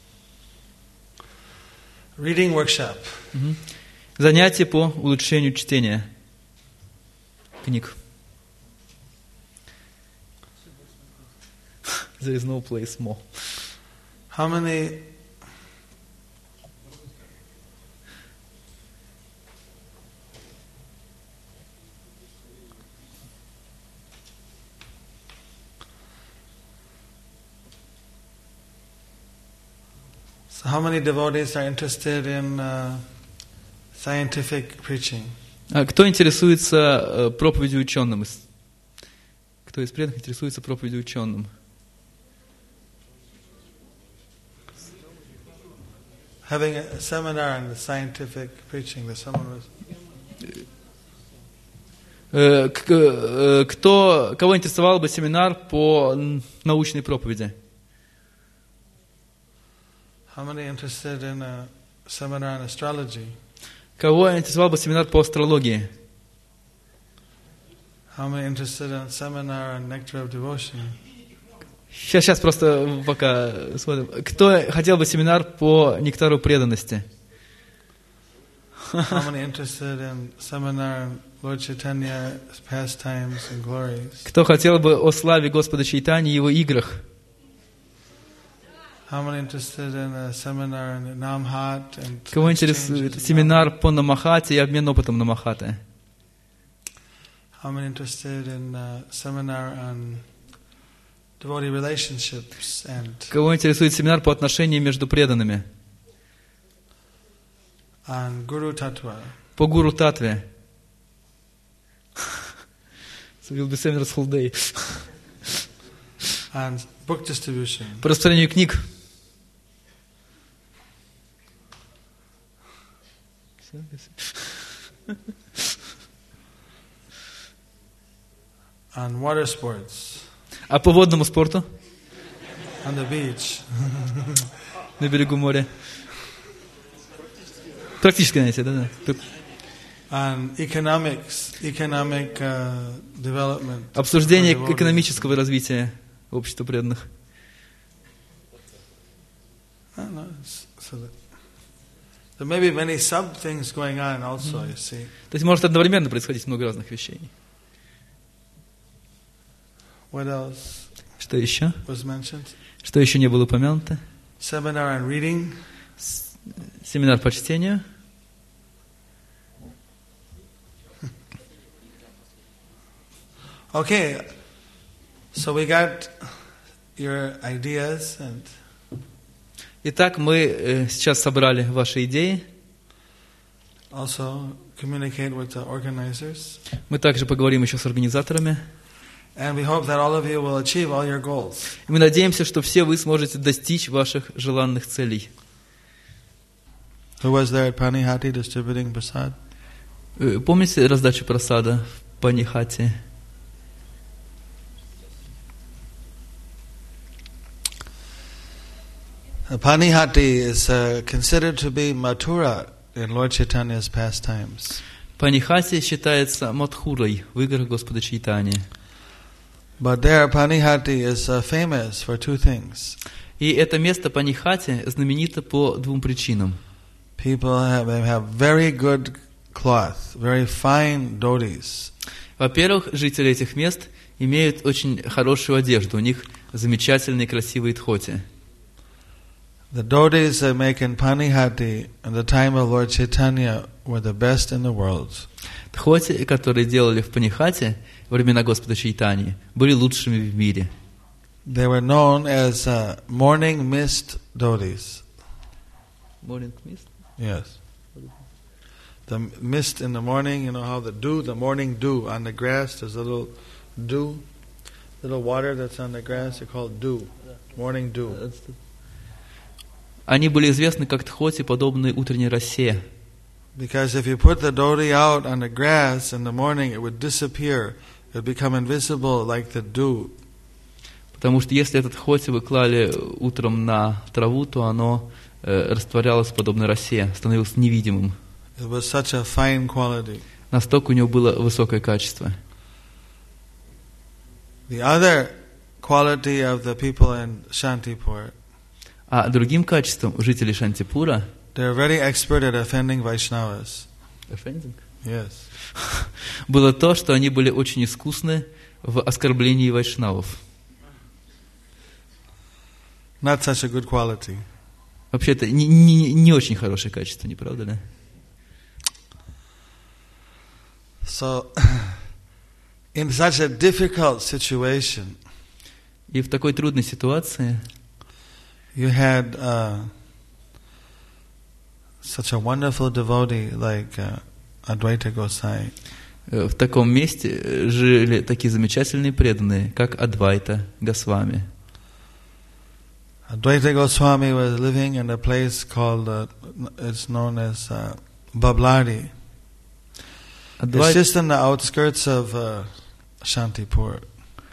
Reading workshop.
Занятие по улучшению чтения книг. There is no place more.
How many So how many devotees are interested in scientific preaching?
Кто интересуется проповедью ученым? Кто из преданных интересуется проповедью ученым?
Having a seminar on the scientific preaching that someone was...
Кого интересовал бы семинар по научной проповеди?
How many interested in a seminar on astrology?
Кого интересовал бы семинар по астрологии?
How many interested in a seminar on nectar of devotion?
Сейчас просто пока смотрим. Кто хотел бы семинар по нектару преданности?
How many interested in seminar on Lord Chaitanya's pastimes and glories?
Кто хотел бы о славе Господа Чайтаньи и его играх?
How many interested in a seminar on Namhat and
Кого интересует семинар по Намахате и обмен опытом Намахаты?
How many interested in a seminar on devotee relationships and
Кого интересует семинар по отношениям между преданными?
on Guru Tattva?
По Гуру Татве. So will be seminars whole day.
On book distribution.
По распространению книг.
On water sports.
А по водному спорту?
On the beach.
На берегу моря. Практически знаете, да?
On economic development.
Обсуждение экономического развития общества преданных.
There may be many sub things going on also, you see.
То есть может одновременно происходить много разных вещей.
What else
Что еще?
was mentioned?
Что еще не было упомянуто?
Seminar on reading.
Семинар по чтению.
Okay, so we got your ideas and
Итак, мы сейчас собрали ваши идеи.
also communicate with the organizers.
Мы также поговорим еще с организаторами.
And we hope that all of you will achieve all your goals.
И мы надеемся, что все вы сможете достичь ваших желанных целей.
Who was there at Panihati distributing prasad?
Помните раздачу прасада в Панихате?
Panihati is considered to be Mathura in Lord Chaitanya's pastimes.
Панихати считается Мадхурой в играх Господа Чайтаньи.
But there, Panihati is famous for two things.
И это место Панихати знаменито по двум причинам.
People have very good cloth, very fine dhotis.
Во-первых, жители этих мест имеют очень хорошую одежду, у них замечательные красивые дхоти.
The dhotis they make in Panihati at the time of Lord Chaitanya were the best in the world.
Дхоти, которые делали в Панихате во времена Господа Чайтаньи, были лучшими в мире.
They were known as morning mist dhotis.
Morning mist?
Yes. The mist in the morning, you know how the morning dew on the grass, there's a little dew, little water that's on the grass, they're called dew, morning dew.
Они были известны как дхоти, подобные утренней росе.
Because if you put the dhoti out on the grass in the morning, it would disappear. It would become invisible like the dew.
Потому что если этот дхоти вы клали утром на траву, то оно растворялось подобно росе, становилось невидимым.
It was such a fine quality.
Настолько у него было высокое качество.
The other quality of the people in Shantipur,
А другим качеством жителей Шантипура
they're very expert at offending Vaishnavas. Yes.
было то, что они были очень искусны в оскорблении вайшнавов.
Not such a good quality.
Вообще-то не очень хорошее качество, не правда ли?
So, in such a difficult situation,
И в такой трудной ситуации
you had such a wonderful devotee like Advaita Gosai.
В таком месте жили такие замечательные преданные, как Адвайта Госвами.
Advaita Goswami was living in a place called, it's known as Bablari. It's just in the outskirts of Shantipur.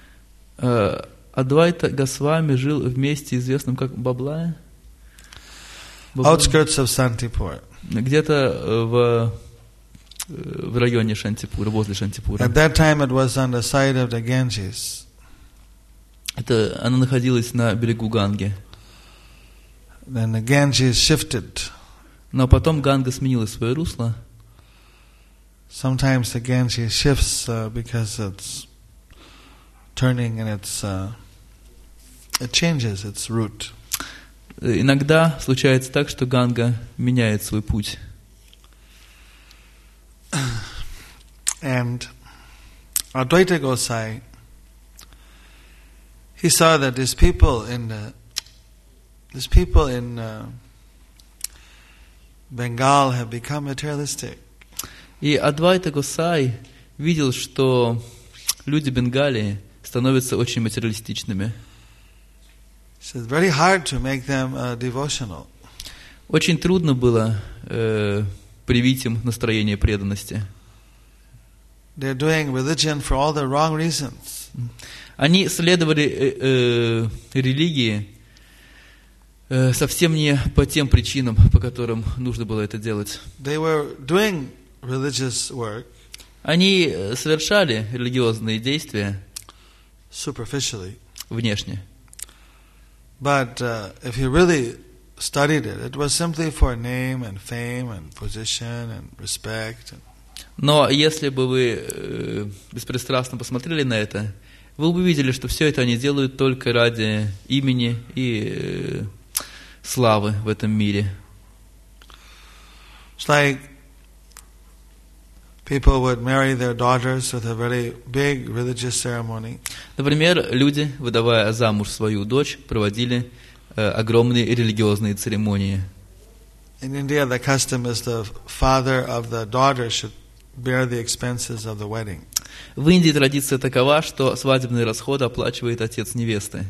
Адвайта Госвами жил в месте, известном как Баблая.
Outskirts of Shantipur.
Где-то в районе Шантипура, возле Шантипура.
At that time it was on the side of the Ganges.
Она находилась на берегу Ганги.
Then the Ganges shifted.
Но потом Ганга сменила свое русло.
Sometimes the Ganges shifts because it's turning and it changes its route.
Иногда случается так, что Ганга меняет свой путь.
And Advaita Gosai, he saw that these people in Bengal have become materialistic.
И Адвайта Госай видел, что люди Бенгалии становятся очень материалистичными.
So it's very hard to make them devotional.
Очень трудно было привить им настроение преданности.
They're doing religion for all the wrong reasons.
Они следовали религии совсем не по тем причинам, по которым нужно было это делать.
They were doing religious work
Они совершали религиозные действия
superficially.
внешне.
But if you really studied it, it was simply for name and fame and position and respect.
Но если бы вы беспристрастно посмотрели на это, вы бы увидели, что все это они делают только ради имени и славы в этом мире.
It's like people would marry their daughters with a very big religious ceremony.
Например, люди, выдавая замуж свою дочь, проводили огромные религиозные церемонии.
In India, the custom is the father of the daughter should bear the expenses of the wedding.
В Индии традиция такова, что свадебные расходы оплачивает отец невесты.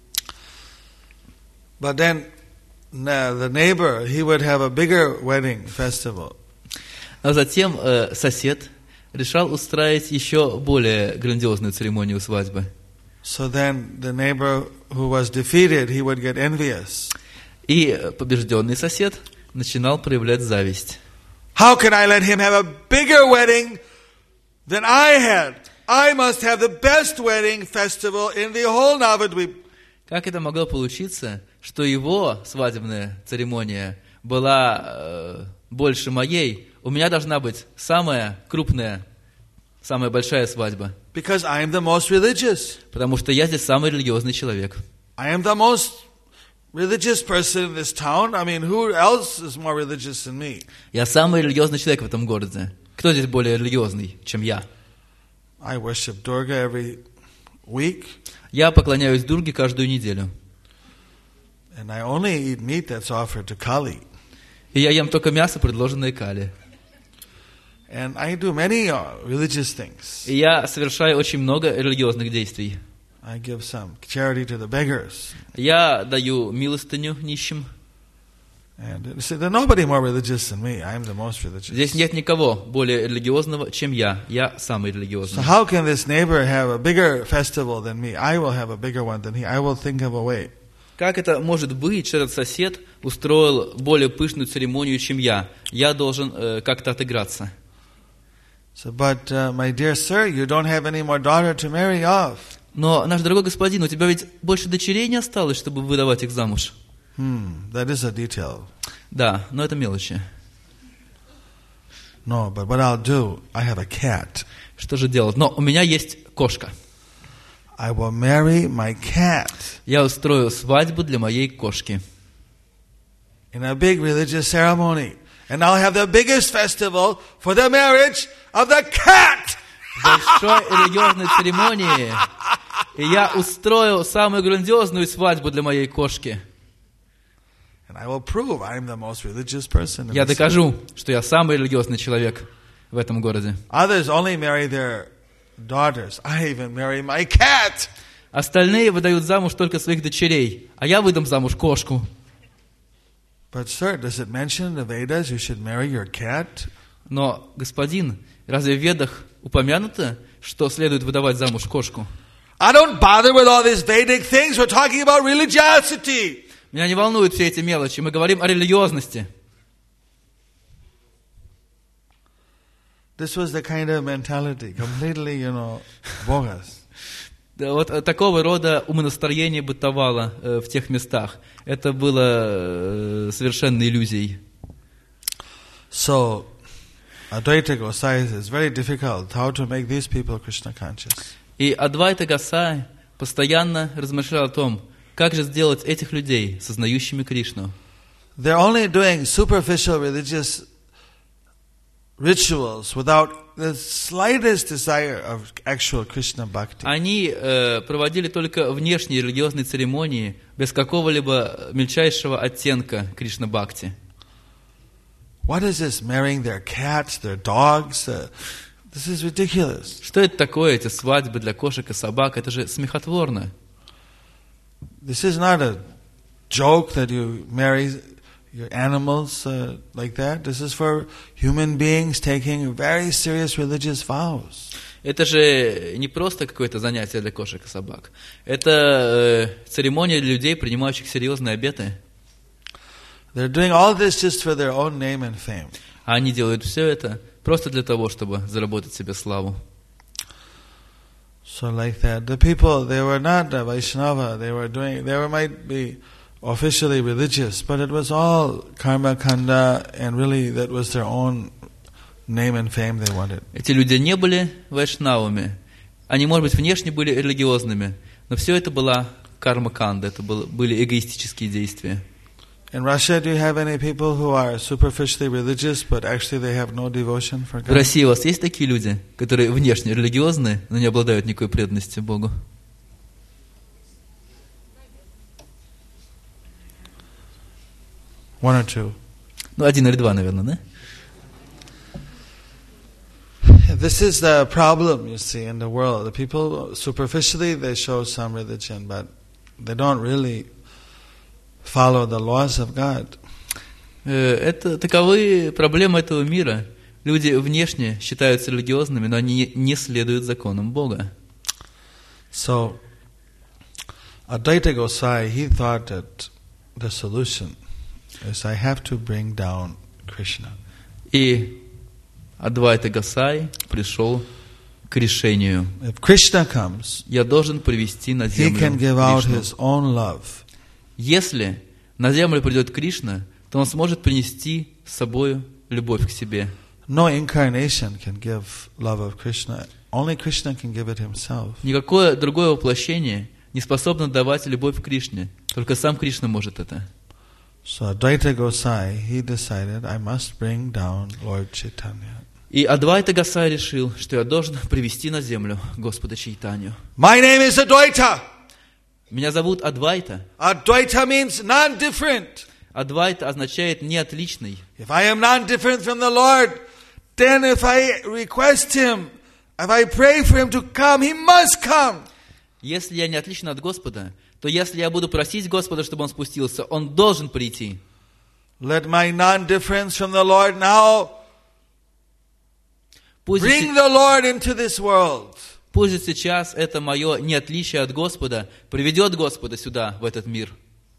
But then the neighbor, he would have a bigger wedding festival.
А затем сосед решал устраивать еще более грандиозную церемонию свадьбы.
So then the neighbor who was defeated, he would get envious.
И побежденный сосед начинал проявлять зависть.
How can I let him have a bigger wedding than I had? I must have the best wedding festival in the whole Navadvip.
Как это могло получиться, что его свадебная церемония была больше моей? У меня должна быть самая крупная, самая большая свадьба.
Because I am the most religious.
Потому что я здесь самый религиозный человек.
I am the most religious person in this town. I mean, who else is more religious than me?
Я самый религиозный человек в этом городе. Кто здесь более религиозный, чем я?
I worship Durga every week.
Я поклоняюсь Дурге каждую неделю.
And I only eat meat that's offered to Kali.
И я ем только мясо, предложенное Кали.
And I do many religious things.
И я совершаю очень много религиозных действий.
I give some charity to the beggars.
Я даю милостыню нищим.
And see, there's nobody more religious than me. I am the most religious.
Здесь нет никого более религиозного, чем я. Я самый
So
религиозный.
how can this neighbor have a bigger festival than me? I will have a bigger one than he. I will think of a way.
Как это может быть, что этот сосед устроил более пышную церемонию, чем я? Я должен как-то отыграться.
So, but my dear sir, you don't have any more daughter to marry off.
Но, наш дорогой господин, у тебя ведь больше дочерей не осталось, чтобы выдавать их замуж.
That is a detail.
Да, но это мелочи.
No, but what I'll do, I have a cat.
Что же делать? Но у меня есть кошка.
I will marry my cat
Я устрою свадьбу для моей кошки.
in a big religious ceremony. And I'll have the biggest festival for the marriage of the cat.
В большой религиозной церемонии. И я устрою самую грандиозную свадьбу для моей кошки.
And I will prove I'm the most religious person in
Я
this
докажу, что я самый религиозный человек в этом городе.
Others only marry their daughters. I even marry my cat.
Остальные выдают замуж только своих дочерей, а я выдам замуж кошку.
But sir, does it mention in the Vedas you should marry your cat?
Но, господин, разве в Ведах упомянуто, что следует выдавать замуж кошку?
I don't bother with all these Vedic things. We're talking about religiosity.
Меня не волнуют все эти мелочи, мы говорим о религиозности.
This was the kind of mentality, completely, bogus.
Да, вот такого рода умонастроение бытовало в тех местах. Это было совершенно иллюзией.
So, Advaita Gosai says it's very difficult how to make these people Krishna conscious.
И Адвайта Госай постоянно размышлял о том, как же сделать этих людей сознающими Кришну.
They're only doing superficial religious rituals without the slightest desire of actual Krishna bhakti.
Они проводили только внешние религиозные церемонии без какого-либо мельчайшего оттенка Кришна-бхакти.
What is this? Marrying their cats, their dogs? This is ridiculous.
Что это такое, эти свадьбы для кошек и собак? Это же смехотворно.
This is not a joke that you marry your animals like that. This is for human beings taking very serious religious vows.
Это же не просто какое-то занятие для кошек и собак. Это церемония для людей, принимающих серьезные обеты.
They're doing all this just for their own name and fame.
А они делают все это просто для того, чтобы заработать себе славу.
So like that, the people, they were not Vaishnava, they might be officially religious, but it was all karma kanda, and really that was their own name and fame they wanted.
Эти люди не были вайшнавами. Они, может быть, внешне были религиозными, но все это была карма-канда, это были эгоистические действия.
In Russia, do you have any people who are superficially religious, but actually they have no devotion for
В
God?
России у вас есть такие люди, которые внешне религиозны, но не обладают никакой преданностью Богу?
One or two.
Ну, один или два, наверное, да?
This is the problem, you see, in the world. The people, superficially, they show some religion, but they don't really follow the laws of God.
Это таковы проблемы этого мира. Люди внешне считаются религиозными, но они не следуют законам Бога.
So, Advaita Gosai, he thought that the solution is I have to bring down Krishna.
И Адвайта Госай пришел к решению.
If Krishna comes,
Я должен привести на
he
землю
can give out
Кришну.
his own love.
Если на землю придет Кришна, то он сможет принести с собой любовь к себе.
No incarnation can give love of Krishna. Only Krishna can give it himself.
Никакое другое воплощение не способно давать любовь к Кришне. Только сам Кришна может это.
So Advaita Gosai, he decided, I must bring down Lord Chaitanya.
И Адвайта Госай решил, что я должен привести на землю Господа Чайтанью.
My name is Advaita.
Меня зовут Адвайта.
Advaita means non-different.
Адвайта означает неотличный.
If I am non-different from the Lord, then if I request Him, if I pray for Him to come, He must come.
Если я не отличен от Господа, то если я буду просить Господа, чтобы Он спустился, Он должен прийти.
Let my non-difference from the Lord now bring the Lord into this world.
Пусть сейчас это мое неотличие от Господа приведет Господа сюда, в этот мир.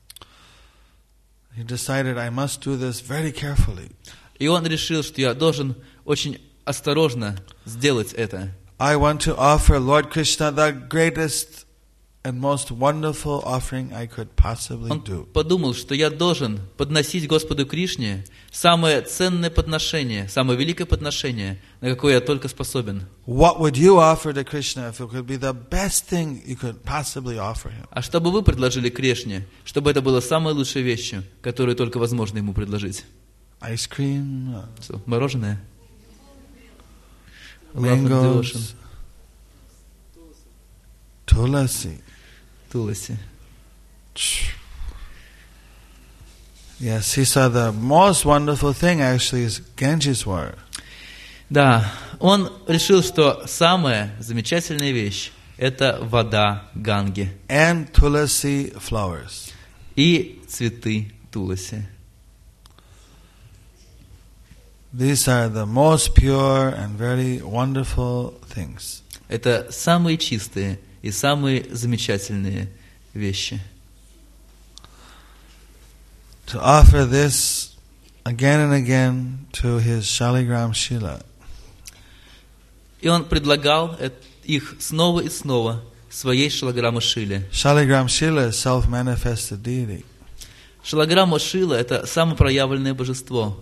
He decided I must do this very carefully.
И он решил, что я должен очень осторожно сделать это.
I want to offer Lord Krishna the greatest and most wonderful offering I could possibly
Он
do.
подумал, что я должен подносить Господу Кришне самое ценное подношение, самое великое подношение, на какое я только способен.
What would you offer to Krishna if it could be the best thing you could possibly offer Him?
А что бы вы предложили Кришне, чтобы это было самой лучшей вещью, которую только возможно ему предложить?
Ice cream,
Что, мороженое? Love and devotion.
mangoes, tulasi.
Туласи.
Yes, he saw the most wonderful thing actually is Ganges water.
Да, он решил, что самая замечательная вещь – это вода Ганги
And tulasi flowers.
и цветы Туласи.
These are the most pure and very wonderful things.
Это самые чистые и самые замечательные вещи.
To offer this again and again to his Shaligram Shila.
И он предлагал их снова и снова своей Шалаграма Шиле.
Shaligram Shila is self-manifested deity.
Шалаграма Шила – это самопроявленное божество.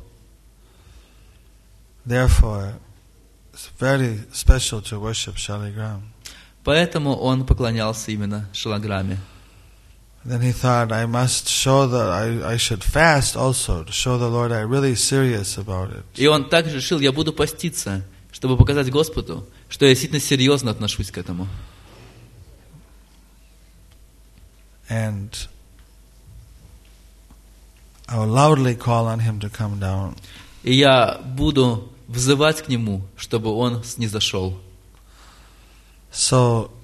Therefore, it's very special to worship Shaligram.
Поэтому он поклонялся именно Шалаграме.
Then he thought, I must show that I should fast also to show the Lord I'm really serious about it.
И он также решил, я буду поститься, чтобы показать Господу, что я действительно серьезно отношусь к этому.
And I will loudly call on him to come down.
И я буду взывать к нему, чтобы он снизошел.
So,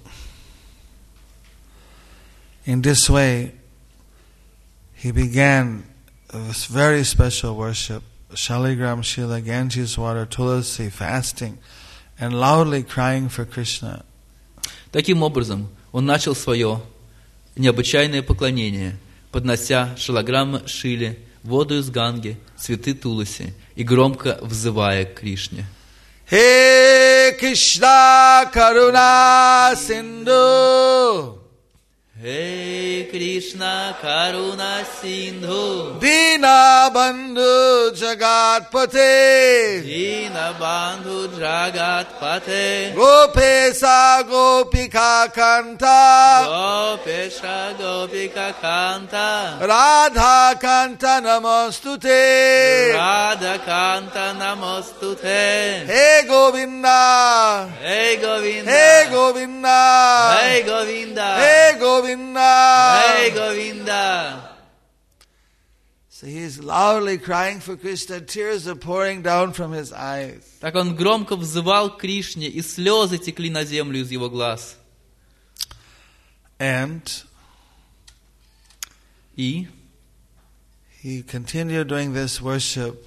in this way, he began this very special worship, Shaligram Shila, Ganges water, Tulasi, fasting, and loudly crying for Krishna.
Таким образом, он начал свое необычайное поклонение, поднося Шалаграма Шиле, воду из Ганги, цветы Туласи и громко взывая к Кришне.
He Krishna Karuna Sindhu
Hey Krishna Karuna Sindhu
Dina Bandhu Jagatpate
Dina Bandhu Jagat Pate
Gopesa Gopika Kanta
Gopesha Gopika Kanta
Radha Kanta Namostute
Radha Kanta Namostute
Hey Govinda
Hey Govinda
Hey Govinda
Hey Govinda
Hey Govinda
Hey Govinda
So he's loudly crying for Krishna, tears are pouring down from his eyes.
Так он громко взывал к Кришне, и слезы текли на землю из его глаз.
And
И
he continued doing this worship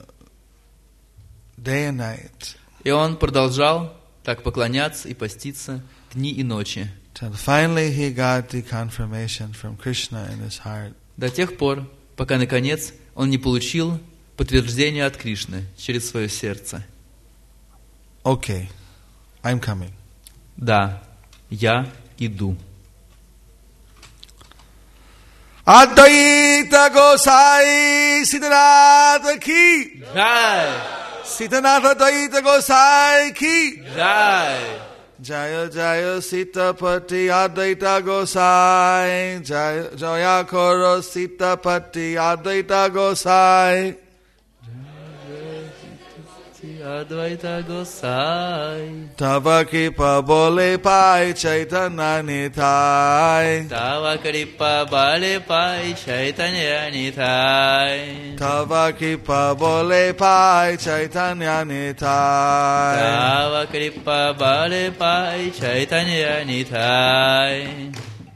day and night.
он продолжал так поклоняться и поститься дни и ночи.
Till finally he got the confirmation from Krishna in his heart.
До тех пор, пока, наконец, он не получил подтверждение от Кришны через свое сердце.
Okay, I'm coming.
Да, я иду.
Advaita Gosai Siddhartha ki.
Джай!
Siddhartha Advaita Gosai ki.
Джай!
Jaya Jaya Sitapati Advaita Gosai. Jaya Jaya Koro Sitapati Advaita Gosai.
Адвайта Госай.
Tava Kripa Bole Pai Chaitanya Nitai.
Тава Крипа Бали Пай Чайтанья Нитай.
Tava Kripa Bole Pai Chaitanya Nitai.
Тава Крипа Бали Пай Чайтанья Нитай.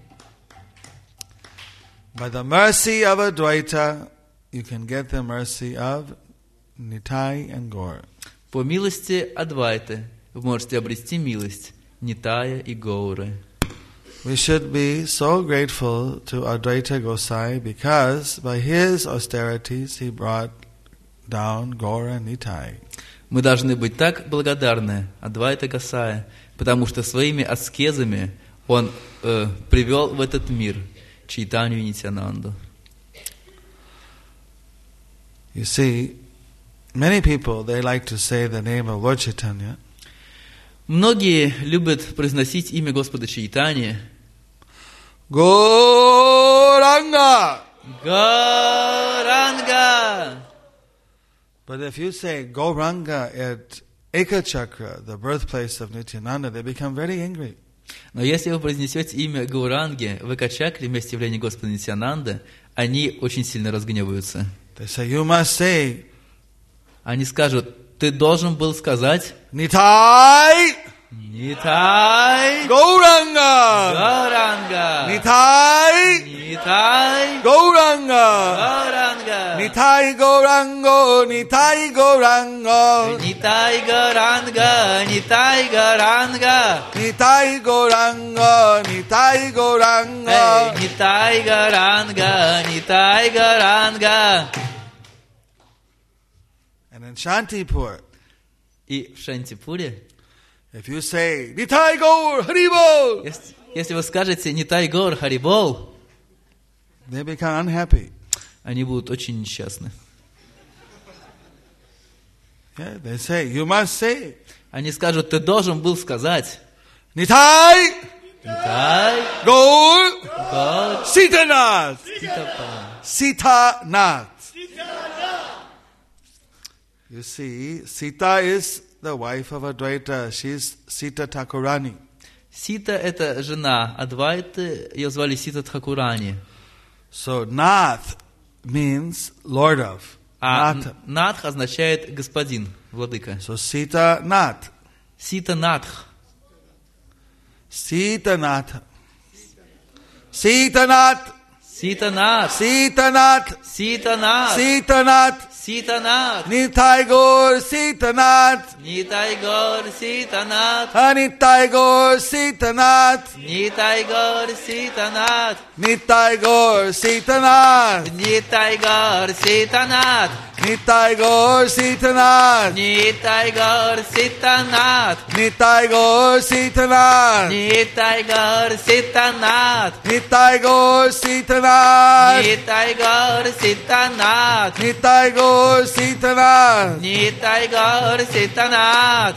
By the mercy of Advaita, you can get the mercy of Nitai and Gaur.
По милости Адвайты вы можете обрести милость Нитая и Гауры.
We should be so grateful to Advaita Gosai because by his austerities he brought down Gaur and Nitai.
Мы должны быть так благодарны Адвайта Госая, потому что своими аскезами он привел в этот мир Чайтанью и Нитьянанду.
You see, many people, they like to say the name of Lord Chaitanya.
Многие любят произносить имя Господа Чайтаньи.
Gauranga!
Гауранга!
But if you say Gauranga at Ekachakra, the birthplace of Nityananda, they become very angry.
Но если вы произнесете имя Гауранги в Экачакре, месте явления Господа Нитьянанды, они очень сильно разгневаются.
They say, you must say,
Они скажут, ты должен был сказать
Nitai
Нитай
Gauranga!
Гауранга!
Nitai
Нитай
Gauranga!
Гауранга!
Nitai Gaurango! Nitai Gaurango!
Нитай Гауранга! Нитай Гауранга!
Nitai Gaurango! Nitai Gaurango!
Нитай Гауранга! Нитай Гауранга!
And in Shantipur,
И в Шантипуре,
if you say, Nitai Gaur Haribol,
если вы скажете Нитай Гаур Харибол,
they become unhappy.
они будут очень несчастны.
Yeah, they say, you must say,
Они скажут, ты должен был сказать
Nitai
Нитай
Gaur
Гаур
Sitanath!
Ситапа.
Sitanath. You see, Sita is the wife of Advaita. She's Sita Thakurani.
Сита – это жена Адвайты, ее звали Сита Тхакурани.
So Nath means Lord of.
А
Nath.
Надх означает господин, владыка.
So Sita Nath.
Сита Надх.
Sita Nath. Sita Nath.
Сита Надх.
Sita Nath.
Сита Надх.
Sita Nath.
Сита Надх.
Nitai Gaur Sita Nath.
Нитай Гор Сита Надх.
Nitai Gaur Sita Nath.
Нитай Гор Сита Надх.
Nitai Gaur Sita Nath.
Нитай Гор Сита Надх.
Nitai Gaur Sita Nath.
Нитай Гор Сита Надх.
Nitai Gaur Sita Nath.
Нитай Гор Сита Надх.
Nitai Gaur Sita Nath.
Нитай Гор Сита Надх.
Nitai Gaur Sita Nath.
Нитай Гор Сита Надх.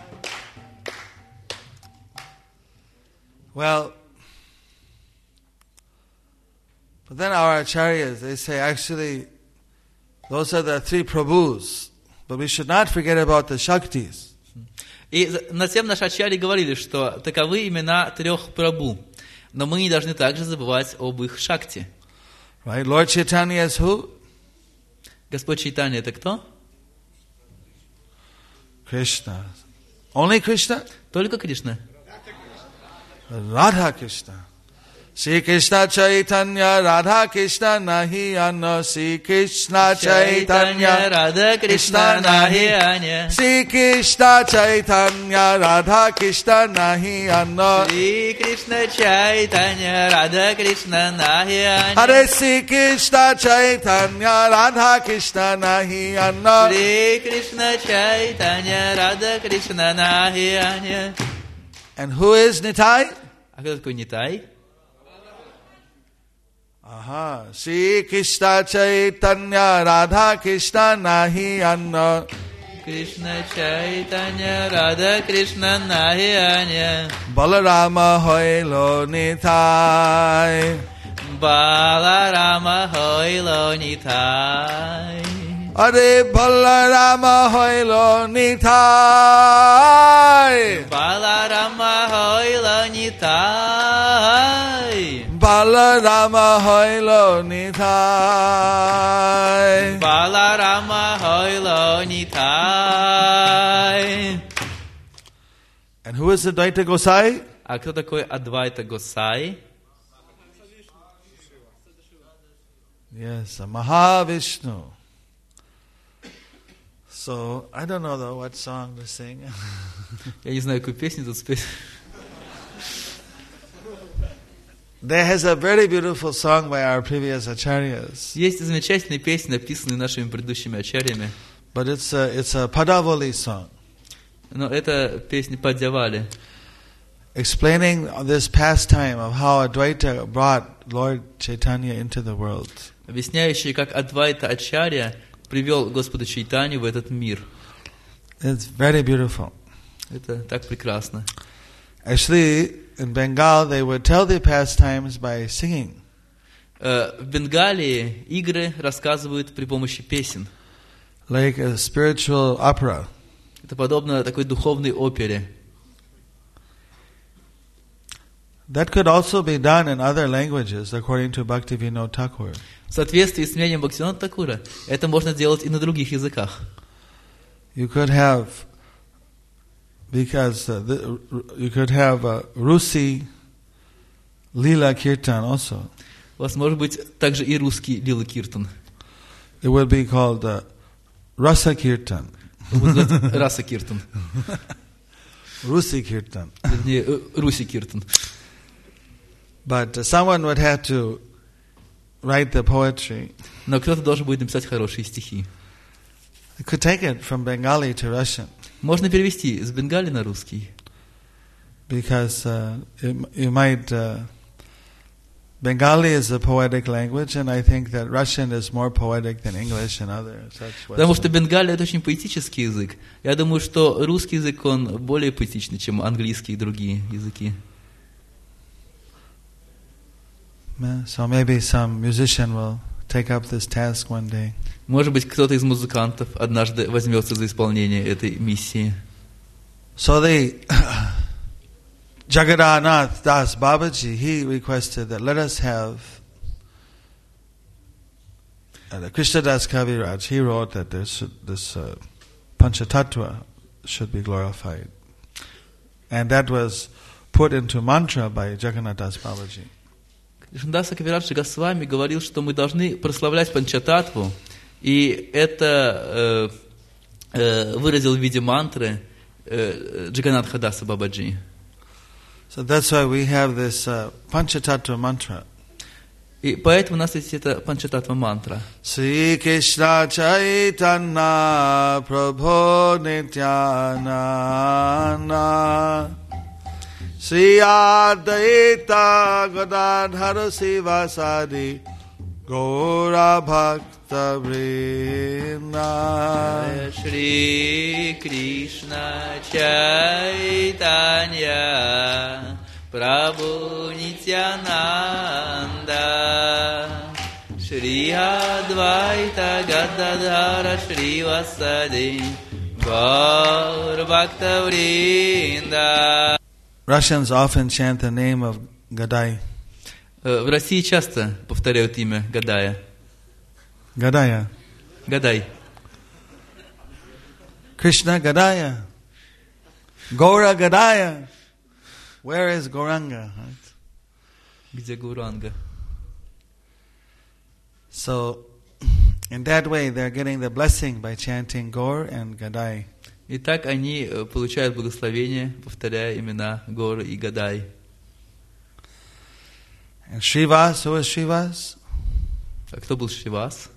Well, but then our acharyas, they say actually those are the three Prabhus, but we should not forget about the Shaktis.
И затем наши ачарьи говорили, что таковы имена трех прабху, но мы не должны также забывать об их шакти.
Right? Lord Chaitanya is who?
Господь Чайтанья это кто?
Krishna. Only Krishna?
Только Кришна.
Radha Krishna. Sri Krishna Chaitanya Radha Krishna Nahi Anna. Sri Krishna Chaitanya
Радha Кришна Нахи Аня.
Sri Krishna Chaitanya Radha Krishna Nahi Anna.
Шри Кришна Чайтанья Радha Кришна Нахи Аня.
Hare Sri Krishna Chaitanya Radha Krishna Nahi Anna.
Шри Кришна Чайтанья Радha Кришна Нахи Аня.
And who is Nitai?
А кто такой Нитай?
Aha. Sri Krishna Chaitanya Radha Krishna Nahi Anna.
Кришна Чайтанья Радha Кришна Нахи Аня.
Balarama Hoilo Nitai.
Баларама Хойло Нитай.
Hare Balarama Hoilo Nitai.
Баларама Хойло Нитай.
Balarama Hoilo Nitai.
Баларама Хойло Нитай.
And who is the Dvaita Gosai?
А кто такой Адвайта Госай?
Yes, a Mahavishnu. So, I don't know though what song to sing.
Я не знаю, какую песню тут спеть.
There has a very beautiful song by our previous acharyas.
Есть замечательные песни, написанные нашими предыдущими ачарьями.
But it's a Padavali song.
Но это песня Падьявали,
explaining this pastime of how Advaita brought Lord Chaitanya into the world.
объясняющая, как Адвайта Ачарья привел Господа Чайтанью в этот мир.
It's very beautiful.
Это так прекрасно.
Actually, in Bengal, they would tell the pastimes by singing.
В Бенгалии игры рассказывают при помощи песен.
Like a spiritual opera.
Это подобно такой духовной опере.
That could also be done in other languages, according to Bhaktivinoda Thakur.
В соответствии с мнением Бхактивинода Thakura, это можно делать и на других языках.
You could have, because you could have Rusi Lila Kirtan also.
У вас может быть также и русский Лила Киртан.
It would be called Rasa Kirtan.
Раса Киртан.
Rusi Kirtan.
Вернее, Руси Киртан.
But someone would have to write the poetry.
Но кто-то должен будет написать хорошие стихи.
You could take it from Bengali to Russian.
Можно перевести с Бенгали на русский.
Because you might... Bengali is a poetic language, and I think that Russian is more poetic than English and other such.
Потому что Бенгали — это очень поэтический язык. Я думаю, что русский язык, он более поэтичный, чем английский и другие языки.
So maybe some musician will take up this task one day.
Может быть, кто-то из музыкантов однажды возьмется за исполнение этой миссии.
So the Jagadanath Das Babaji, he requested that let us have the Krishnadas Kaviraj, he wrote that this Panchatattva should be glorified. And that was put into mantra by Jagannath Das Babaji.
Кришнадаса Кавираджа Госвами говорил, что мы должны прославлять Панчататтву, и это выразил в виде мантры Джаганатха Даса Бабаджи.
So that's why we have this Panchatattva mantra.
И поэтому у нас есть эта Панчататтва мантра.
Sri Krishna Chaitanya Prabhu Nityananda Sri Advaita Gadadhara Sivasadi Gaura Bhakta Vrinda
Shri Krishna Chaitanya Prabhu Nityananda Shri Advaita Gadadhara Srivasadi Gaura Bhakta Vrinda.
Russians often chant the name of Gadai.
В России часто повторяют имя Гадая.
Gadaya.
Гадай.
Krishna Gadaya. Gaura Gadaya. Where is Gauranga? Right?
Где Гауранга?
So, in that way, they're getting the blessing by chanting Gaur and Gadai.
И так они получают благословение, повторяя имена Гора и Гадай.
And Shrivas, who is Shrivas?
А кто был Шривас?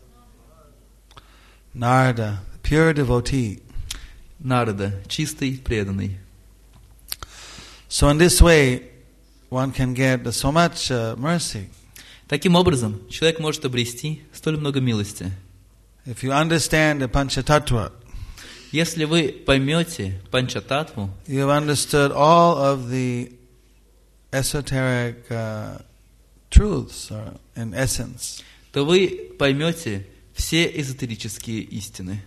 Narada, pure devotee.
Нарада, чистый, преданный.
So in this way, one can get so much mercy.
Таким образом, человек может обрести столь много милости.
If you understand the Panchatattva,
Если вы поймете Панчататтву,
you have understood all of the esoteric truths in essence.
то вы поймете все эзотерические истины.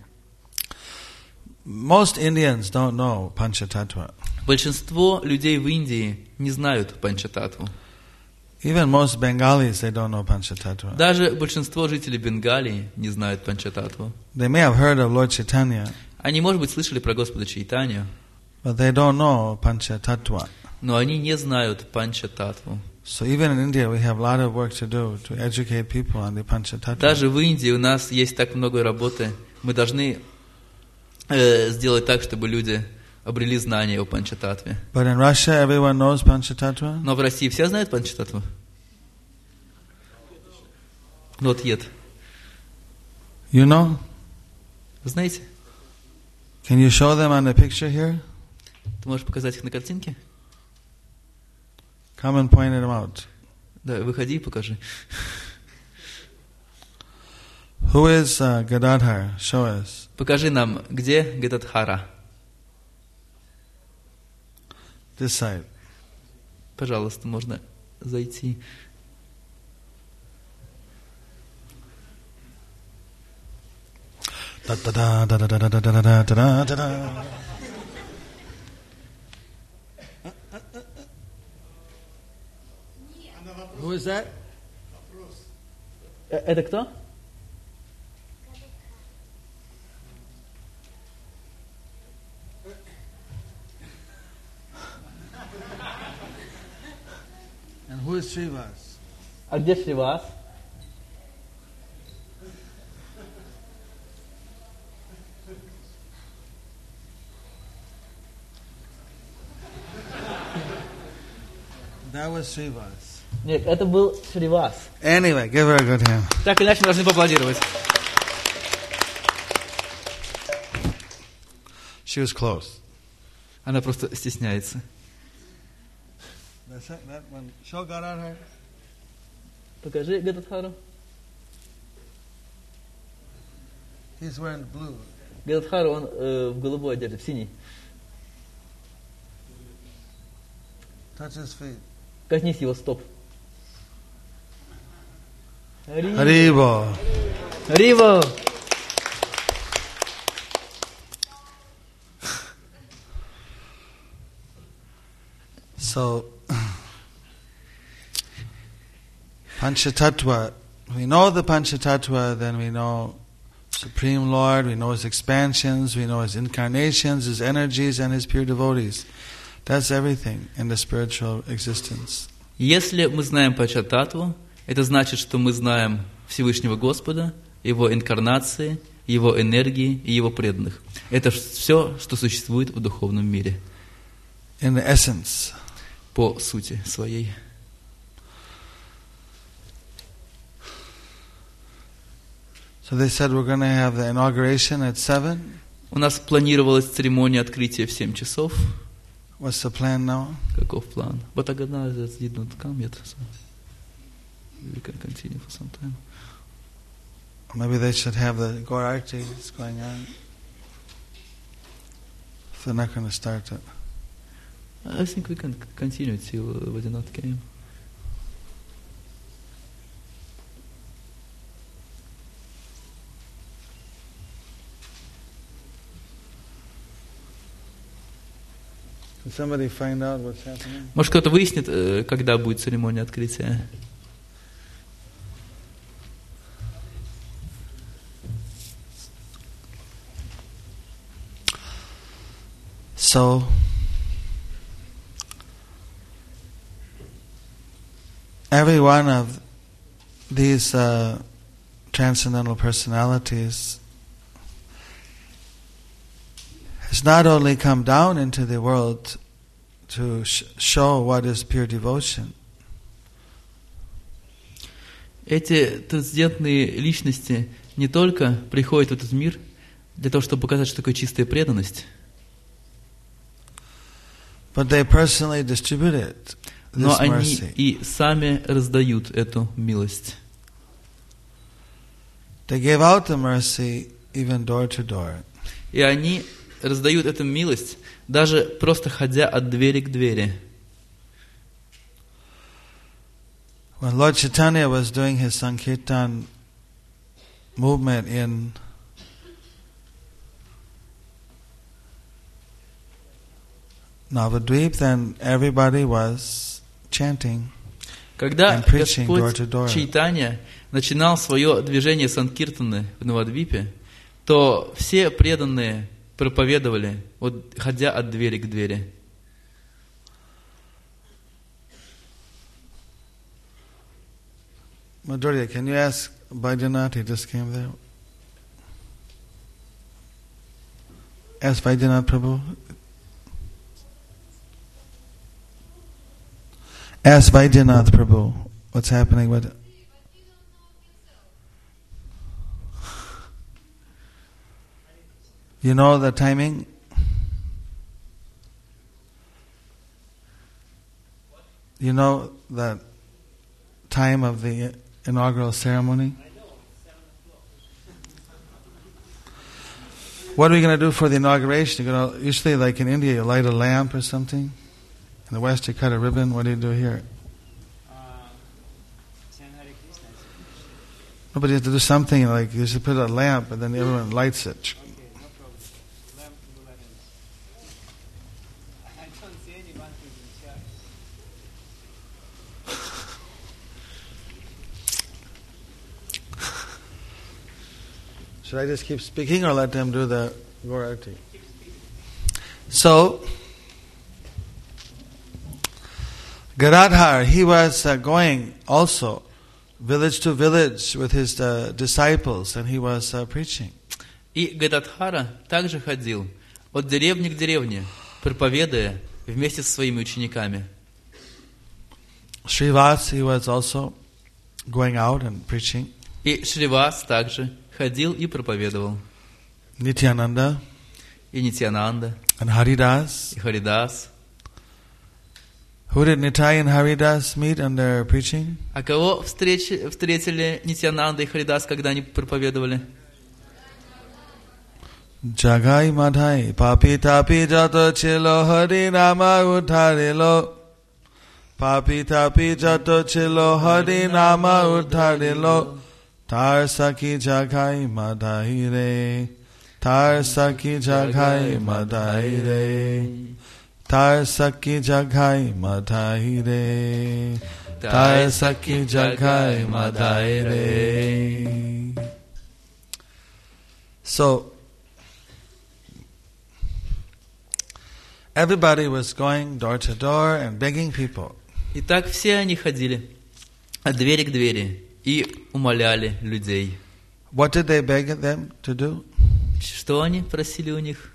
Most Indians don't know Panchatattva.
Большинство людей в Индии не знают Панчататтву.
Even most Bengalis, they don't know Panchatattva.
Даже большинство жителей Бенгалии не знают Панчататтву.
They may have heard of Lord Chaitanya,
Они, может быть, слышали про Господа Чайтанью,
but they don't know Panchatattva.
но они не знают Панчататтву.
So even in India, we have a lot of work to do to educate people on the Panchatattva.
Даже в Индии у нас есть так много работы. Мы должны сделать так, чтобы люди обрели знания о Панчататтве.
But in Russia, everyone knows Panchatattva.
Но в России все знают Панчататтву? Not yet.
You know?
Вы знаете?
Can you show them on the picture here?
Ты можешь показать их на картинке?
Come and point them out.
Да, выходи и покажи.
Who is Gadadhar? Show us.
Покажи нам, где Гададхара.
This side.
Пожалуйста, можно зайти.
Who is that?
Это кто?
And who is Srivas?
А где Шривас?
That was Srivas.
Нет, это был Шривас.
Anyway, give her a good hand.
Так иначе мы должны поаплодировать.
She was close.
Она просто стесняется.
That's it, that one. Show Gadadhar.
Покажи Гададхару.
He's wearing blue.
Гададхару, он в голубой одежде, в синий.
Touch his feet.
Коснись его стоп.
Haribo.
Риво!
So, Panchatattva, we know the Panchatattva, then we know Supreme Lord, we know His expansions, we know His incarnations, His energies, and His pure devotees. That's everything in the spiritual existence.
Если мы знаем Панчататтву, это значит, что мы знаем Всевышнего Господа, Его инкарнации, Его энергии и Его преданных. Это все, что существует в духовном мире.
In the essence.
По сути своей.
So they said we're going to have the inauguration at 7.
У нас планировалась церемония открытия в 7 часов.
What's the plan now?
Каков план? But Agadna did not come yet, so we can continue for some time.
Maybe they should have the Gaur Artis going on. If they're not going to start it.
I think we can continue till Vadinath came.
Can somebody find out what's happening?
Может, кто-то выяснит, когда будет церемония открытия?
So, every one of these transcendental personalities has not only come down into the world to show what is pure devotion,
Эти трансцендентные личности не только приходят в этот мир для того, чтобы показать, что такое чистая преданность,
but they personally distributed
но
this
они
mercy.
и сами раздают эту милость.
They gave out the mercy even door to door.
И они раздают эту милость, даже просто ходя от двери к двери.
When Lord Chaitanya was doing his Sankirtan movement in Navadvip, then everybody was chanting
Когда
and preaching door
Господь
to door.
Чайтанья начинал свое движение Санкиртаны в Навадвипе, то все преданные проповедовали, вот, ходя от двери к двери.
Madhurya, can you ask Vaidyanatha, he just came there. Ask Vaidyanatha Prabhu. Ask Vaidyanatha Prabhu what's happening with it. You know the timing? You know the time of the inaugural ceremony? What are we going to do for the inauguration? You're going to, usually, like in India, you light a lamp or something. In the West, you cut a ribbon. What do you do here? Nobody has to do something like you should put a lamp, and then everyone lights it. Should I just keep speaking or let them do the Gaurarti? So, Gadadhar, he was going also village to village with his disciples, and he was preaching.
И Гададхара также ходил от деревни к деревне, проповедуя вместе со своими учениками.
Srivas, he was also going out and preaching.
И Шривас также ходил и проповедовал.
Nityananda
И Нитьянанда,
and Haridas.
и Харидас.
Who did Nitai and Haridas meet on their preaching?
А кого встретили Нитьянанда и Харидас, когда они проповедовали?
Jagai Madhai Papi Tapi Jato Chilo Hari Nama Udharilo Papi Tapi Jato Chilo Hari Nama Udharilo Tar Saki Jagai Madhai Re Tar Saki Jagai Madhai Re Tar Saki Jagai Madhai Re Tar Saki Jagai Madhai Re. So everybody was going door to door and begging people.
И так все они ходили от двери к двери и умоляли людей.
What did they beg them to do?
Что они просили у них?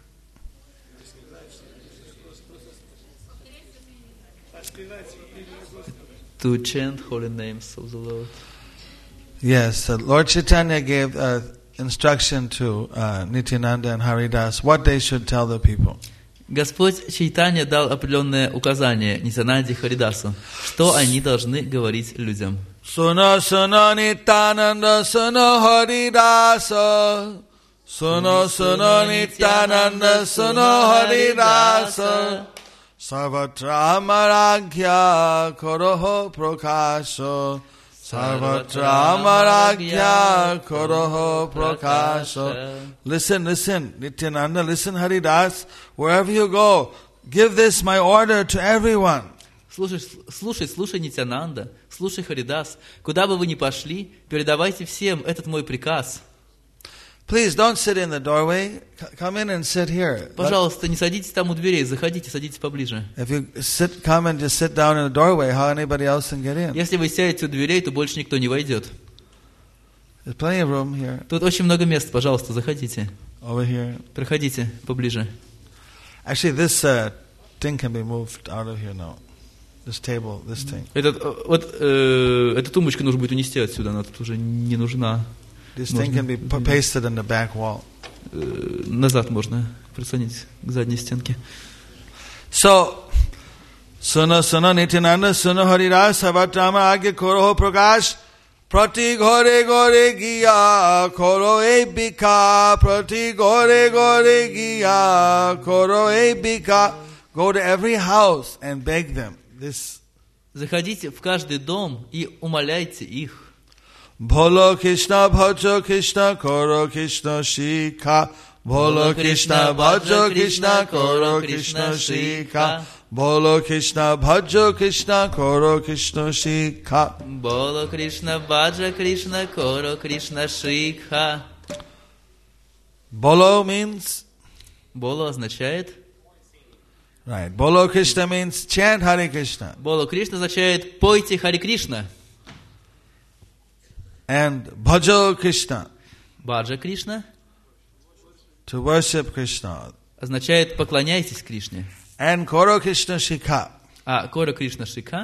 To chant holy names of the Lord.
Yes, Lord Chaitanya gave instruction to Nityananda and Haridas what they should tell the people.
Господь Чайтанья дал определенное указание Нитьянанде и Харидасу, что они должны говорить людям.
Suno suno Nityananda suno Haridasa Suno suno Nityananda suno Haridasa Sarvatra amaragya koroho prakasho Sarvatra amaragya koroho prakasho. Listen, listen, Nityananda, listen, Haridas, wherever you go, give this my order to everyone.
Слушай, Нитьянанда, слушай, Харидас, куда бы вы ни пошли, передавайте всем этот мой приказ.
Please don't sit in the doorway. Come in and sit here.
Пожалуйста, не садитесь там у дверей, заходите, садитесь поближе.
If you come and just sit down in the doorway, how anybody else can get in?
Если вы сядете у дверей, то больше никто не войдет.
There's plenty of room here.
Тут очень много мест, пожалуйста, заходите.
Over here.
Проходите поближе.
Actually, this thing can be moved out of here now. This table, this thing.
Эта тумбочка нужно будет унести отсюда, она тут уже не нужна.
This thing can be pasted in the back wall.
Назад можно прислонить к задней стенке.
So, Suna Nityananda, Suna Haridas, Savatama Agya Koroho Prakash, Prati Gore Gore Giya, Koro Ebika, Prati Gore Gore Giya, Koro Ebika. Go to every house and beg them.
Заходите в каждый дом и умоляйте их.
Bholo Krishna Bhajo Krishna Koro Krishna Shikha. Bholo Krishna Bhajo Krishna Koro Krishna Shikha. Bholo Krishna Bhajo Krishna Koro Krishna Shikha.
Bholo Krishna Bhaja Krishna Koro Krishna Shikha.
Bolo means?
Bolo означает?
Right. Bolo Krishna means chant Hare Krishna.
Bolo Krishna означает пойте Харе Кришна.
And Bhajo Krishna.
Баджа Кришна.
To worship Krishna.
Означает поклоняйтесь Кришне.
And Koro Krishna Shikha.
А Кора Кришна Шика.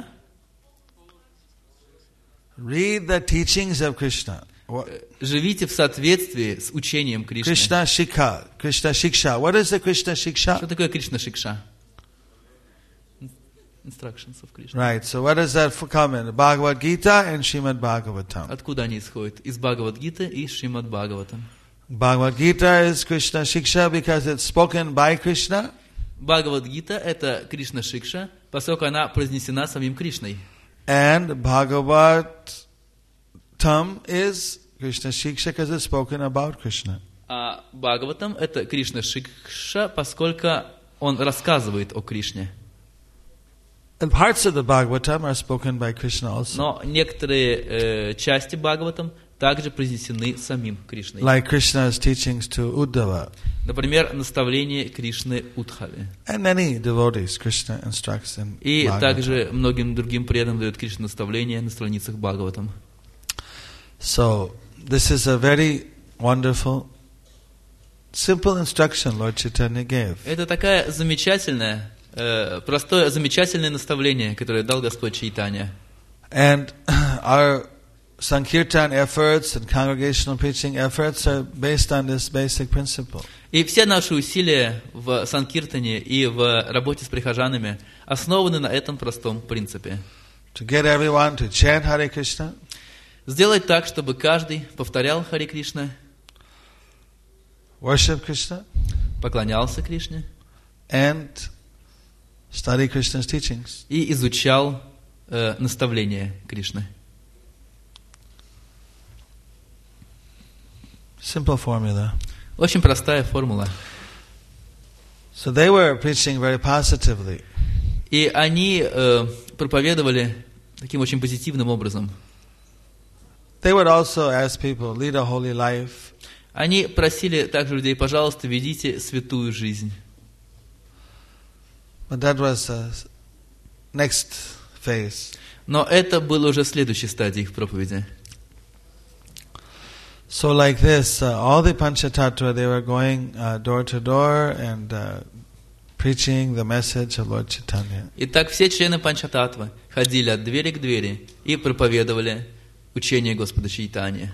Read the teachings of Krishna.
Живите в соответствии с учением Кришны.
Krishna Shikha. Krishna Shiksha. What is the Krishna Shiksha?
Что такое Кришна Шикша? Instructions of Krishna.
Right. So what does that come in? Bhagavad Gita and Srimad Bhagavatam.
Откуда они исходят? Из Бхагавад-гиты и Шримад Бхагаватам.
Bhagavad Gita is Krishna Shiksha because it's spoken by Krishna.
Бхагавад-гита – это Кришна Шикша, поскольку она произнесена самим Кришной.
And Bhagavatam is Krishna Shiksha because it's spoken about Krishna.
А Бхагаватам – это Кришна Шикша, поскольку он рассказывает о Кришне.
And parts of the Bhagavatam are spoken by Krishna also.
Но некоторые части Бхагаватам также произнесены самим Кришной.
Like Krishna's teachings to Uddhava.
Например, наставление Кришны Уддхаве.
And many devotees Krishna instructs in
И
Bhagavatam.
также многим другим преданным дает Кришна наставления на страницах Бхагаватам.
So, this is a very wonderful, simple instruction Lord Chaitanya gave.
Это такая замечательная, простое, замечательное наставление, которое дал Господь Чайтанья.
And our Sankirtan efforts and congregational preaching efforts are based on this basic principle.
И все наши усилия в Санкиртане и в работе с прихожанами основаны на этом простом принципе.
To get everyone to chant Hare Krishna.
Сделать так, чтобы каждый повторял Харе Кришна,
Worship Krishna.
поклонялся Кришне
And study Krishna's teachings.
и изучал наставления Кришны.
Simple formula.
Очень простая формула.
So they were preaching very positively.
И они проповедовали таким очень позитивным образом.
They would also ask people, lead a holy life.
Они просили также людей, пожалуйста, ведите святую жизнь.
But that was next phase.
Но это было уже следующей стадией их проповеди.
So like this, all the Panchatattva, they were going door to door and preaching the message of Lord Chaitanya.
Итак, все члены Панчататтвы ходили от двери к двери и проповедовали учение Господа Чайтаньи.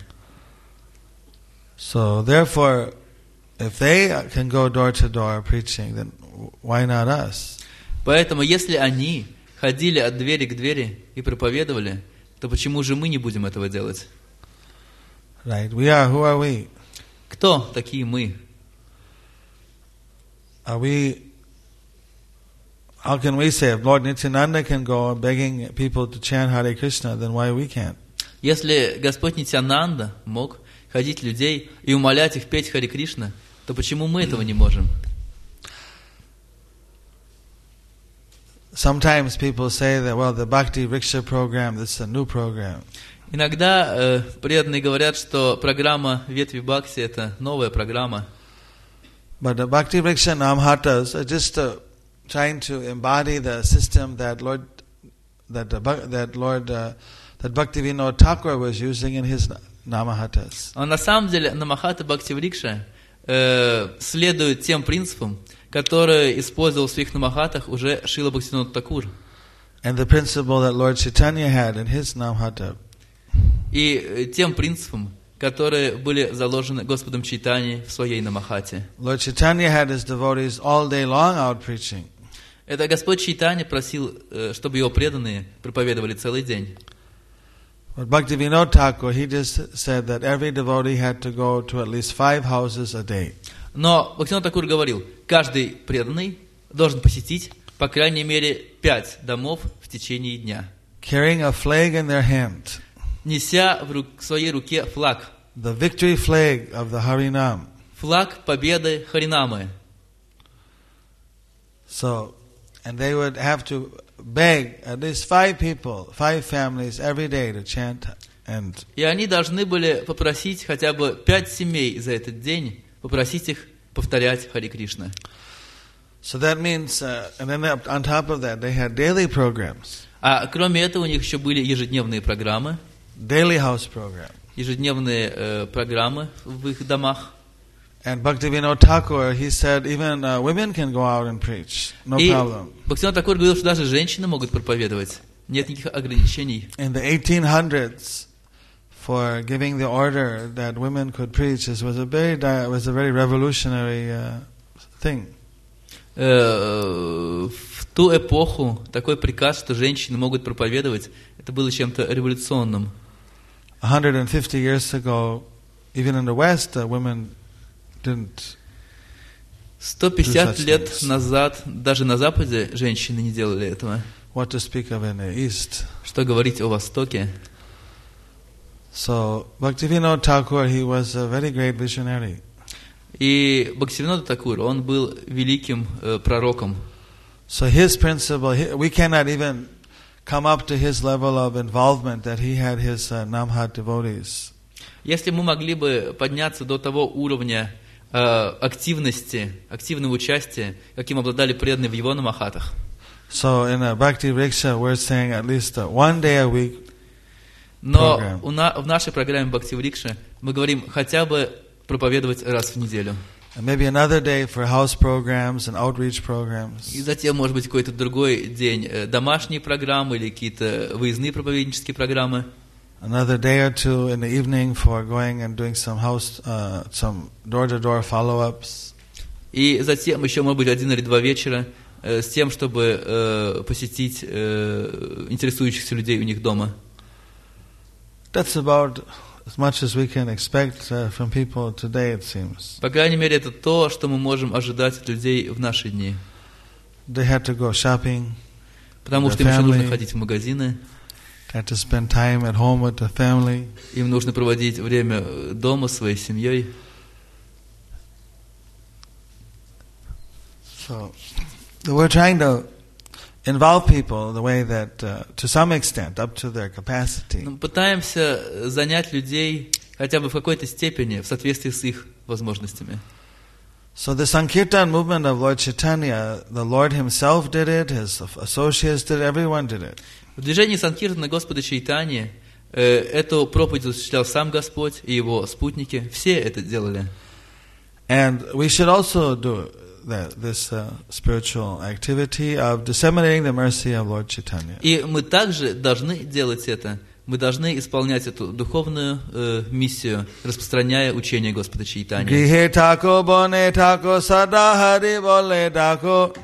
So therefore, if they can go door to door preaching, then why not us?
Поэтому, если они ходили от двери к двери и проповедовали, то почему же мы не будем этого делать?
Right? We are. Who are we?
Кто такие мы?
Are we? How can we say if Lord Nityananda can go begging people to chant Hare Krishna, then why we can't?
Если Господь Нитьянанда мог ходить людей и умолять их петь Харе Кришна, то почему мы этого не можем?
Sometimes people say that, well, the Bhakti Vriksha program, this is a new program.
Иногда преданные говорят, что программа «Ветви Бхакти» — это новая программа.
But the Bhakti Vriksha Namhatas are just trying to embody the system that Bhaktivinoda Thakur was using in his Namahatas.
А на самом деле Намахата Бхакти-Врикша следует тем принципам, которые использовал в своих Намахатах уже Шрила Бхактивинода Thakura.
And the principle that Lord Chaitanya had in his Namhata.
И тем принципам, которые были заложены Господом Чайтаньей в своей Намахате.
Lord Chaitanya had his devotees all day long out preaching.
Это Господь Чайтанья просил, чтобы его преданные проповедовали целый день.
But Bhaktivinoda Thakur, he just said that every devotee had to go to at least 5 houses a day.
Но Бхактивинода Thakura говорил, каждый преданный должен посетить по крайней мере 5 домов в течение дня,
Carrying a flag in their hand,
неся в своей руке флаг,
the victory flag of the Harinam.
флаг победы Харинамы.
So, and they would have to beg at least 5 people, 5 families every day to chant. And
И они должны были попросить хотя бы 5 семей за этот день, попросить их повторять Хари Кришна.
so that means, and then on top of that, they had daily programs,
А кроме этого у них еще были ежедневные программы,
daily house program.
ежедневные программы в их домах.
And Bhaktivinoda Thakur, he said even women can go out and preach, no
И
problem.
Бхактивинода Thakura говорил, что даже женщины могут проповедовать. Нет никаких ограничений.
In the 1800s, for giving the order that women could preach, this was a very revolutionary thing.
В ту эпоху такой приказ, что женщины могут проповедовать, это было чем-то революционным.
150 years ago, even in the West, women didn't.
150 лет назад даже на Западе женщины не делали этого.
What to speak of in the East?
Что говорить о Востоке?
So Bhaktivinoda Thakur, he was a very great visionary.
И Бхактивинода Thakura, он был великим пророком.
So his principle, we cannot even come up to his level of involvement that he had his Namhat devotees.
Если мы могли бы подняться до того уровня активного участия, каким обладали преданные в его намахатах.
So in a Bhakti Vriksha, we're saying at least 1 day a week.
Но в нашей программе Бхакти Врикша мы говорим хотя бы проповедовать раз в неделю.
And maybe another day for house programs and outreach programs.
И затем, может быть, какой-то другой день домашние программы или какие-то выездные проповеднические программы.
Another day or two in the evening for going and doing some door-to-door follow-ups.
И затем еще, может быть, 1 или 2 вечера с тем, чтобы посетить интересующихся людей у них дома.
That's about as much as we can expect from people today, it seems.
По крайней мере, это то, что мы можем ожидать от людей в наши дни.
They had to go shopping.
Потому что им еще нужно ходить в магазины.
They had to spend time at home with the family.
Им нужно проводить время дома со своей семьей.
So we're trying to involve people the way that, to some extent, up to their capacity.
Мы пытаемся занять людей хотя бы в какой-то степени в соответствии с их возможностями.
So the Sankirtan movement of Lord Chaitanya, the Lord himself did it, his associates did it, everyone did it.
В движении Санкиртана Господа Чайтаньи эту проповедь осуществлял сам Господь и его спутники. Все это делали.
And we should also do this spiritual activity of disseminating the mercy of Lord Chaitanya.
И мы также должны делать это. Мы должны исполнять эту духовную миссию, распространяя учение Господа Чайтаньи.
Grihe tako bone tako sada hari bole tako.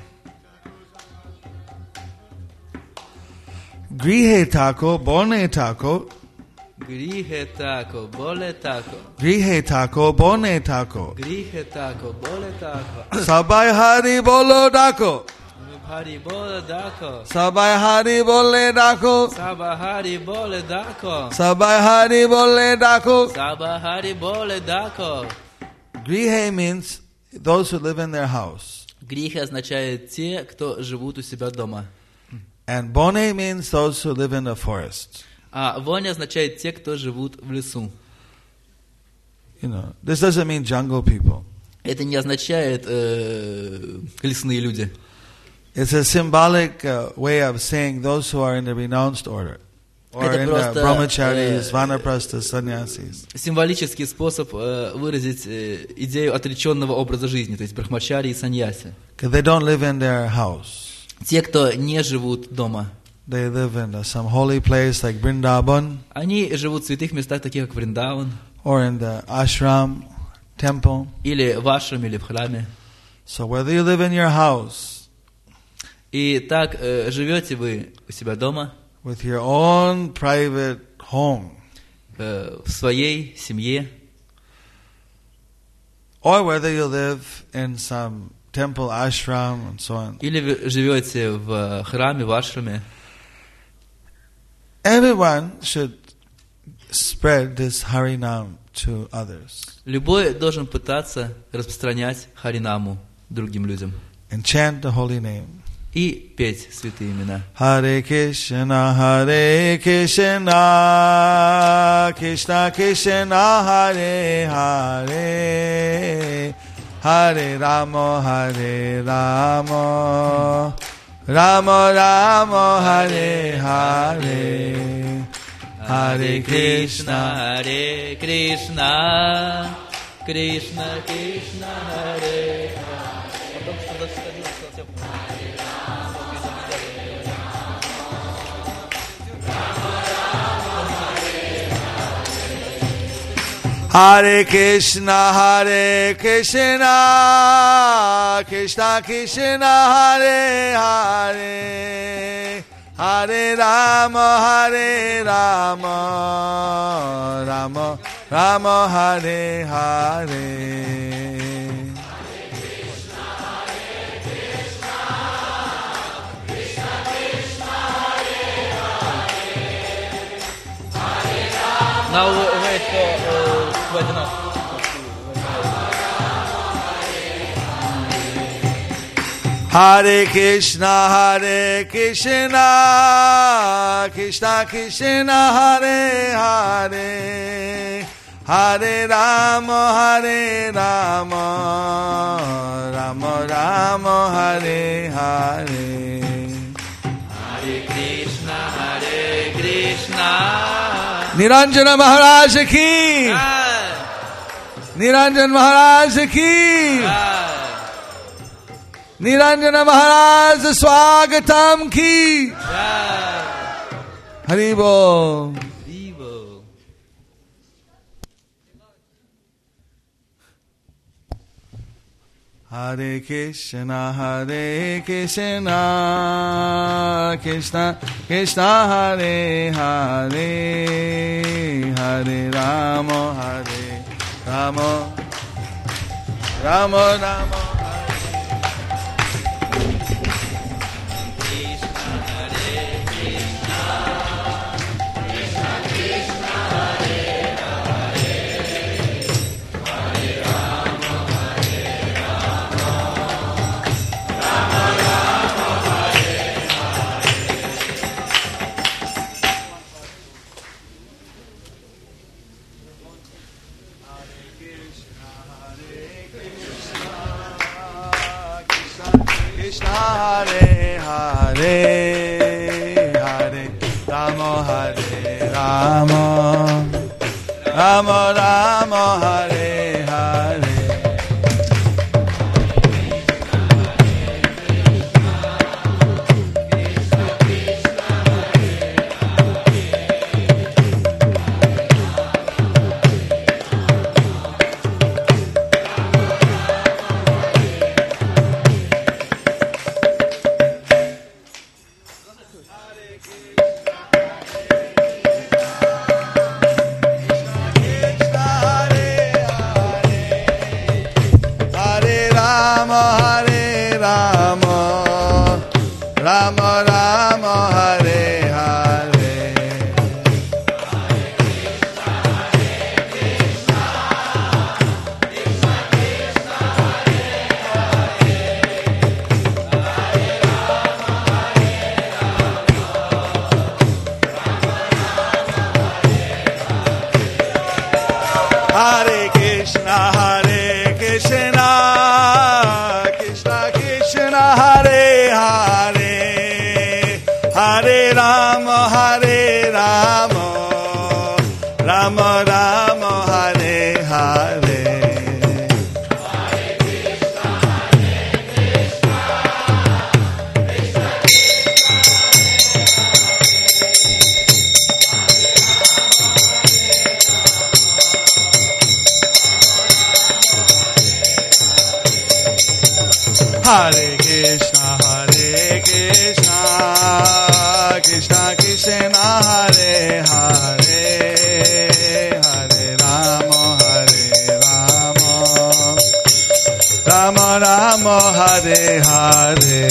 Grihe tako bone tako.
Грихе тако, боле тако.
Grihe tako bone tako.
Грихе тако, боле тако.
Sabai hari bolo dako.
Хари боле дако.
Sabai hari bole dako.
Саба хари боле дако.
Sabai hari bole dako.
Саба хари боле дако.
Grihe means those who live in their house.
Грихи означает те, кто живут у себя дома.
And bone means those who live in the forest.
А вони означает те, кто живут в лесу.
This doesn't mean jungle people.
Это не означает лесные люди.
It's a symbolic way of saying those who are in the renounced order. Or
Это
in the
просто,
brahmacharis, vanaprasthas, sannyasis.
Символический способ выразить идею отреченного образа жизни, то есть брахмачари и саньяси.
Because they don't live in their house.
Те, кто не живут дома.
They live in some holy place like Vrindavan.
Они живут в святых местах, таких как Вриндаван.
Or in the ashram, temple.
Или в ашраме, или в храме.
So whether you live in your house,
И так живете вы у себя дома,
with your own private home,
в своей семье,
or whether you live in some temple, ashram, and so on.
или вы живете в храме, в ашраме,
Everyone should spread this Harinam to others.
любой должен пытаться распространять Харинаму другим людям
And chant the holy name.
и петь святые имена.
Hare Krishna, Krishna Krishna, Hare Hare, Hare Rama, Rama Rama, Hare Hare, Hare Krishna,
Hare Krishna, Krishna Krishna, Hare
Hare Krishna, Krishna Krishna, Hare Hare, Hare Rama, Rama Rama, Hare Hare.
Now wait for Vaidyanatha.
Hare Krishna, Krishna Krishna, Hare Hare, Hare Rama, Rama Rama, Hare Hare.
Hare Krishna.
Niranjana Maharaj ki, Niranjan Maharaj ki, Niranjana Maharaj Swagatam ki. Haribo. Hare Krishna, Krishna Krishna, Hare Hare, Hare Rama, Rama Rama. Hare Hare, Hare Rama, Hare Rama, Rama Rama, Hare Hare. Hare Hare Krishna, Krishna Krishna, Hare Hare, Hare Rama, Rama Rama, Hare Hare. Hare Krishna, Krishna Krishna, Hare Hare, Hare Rama, Rama Rama, Hare Hare.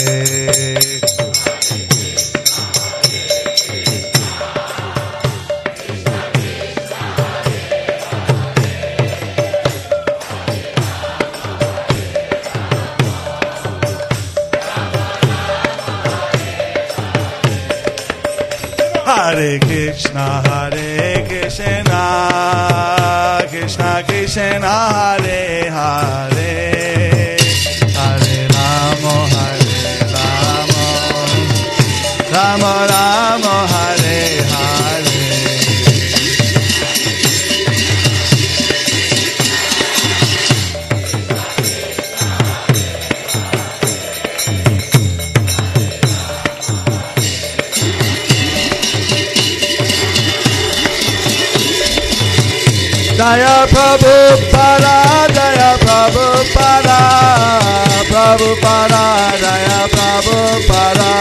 Hare Krishna, Krishna Krishna, Hare Hare, Hare Rama, Rama Rama, Hare Hare. Jaya Prabhupada, Jaya Prabhupada, Prabhupada, Jaya Prabhupada.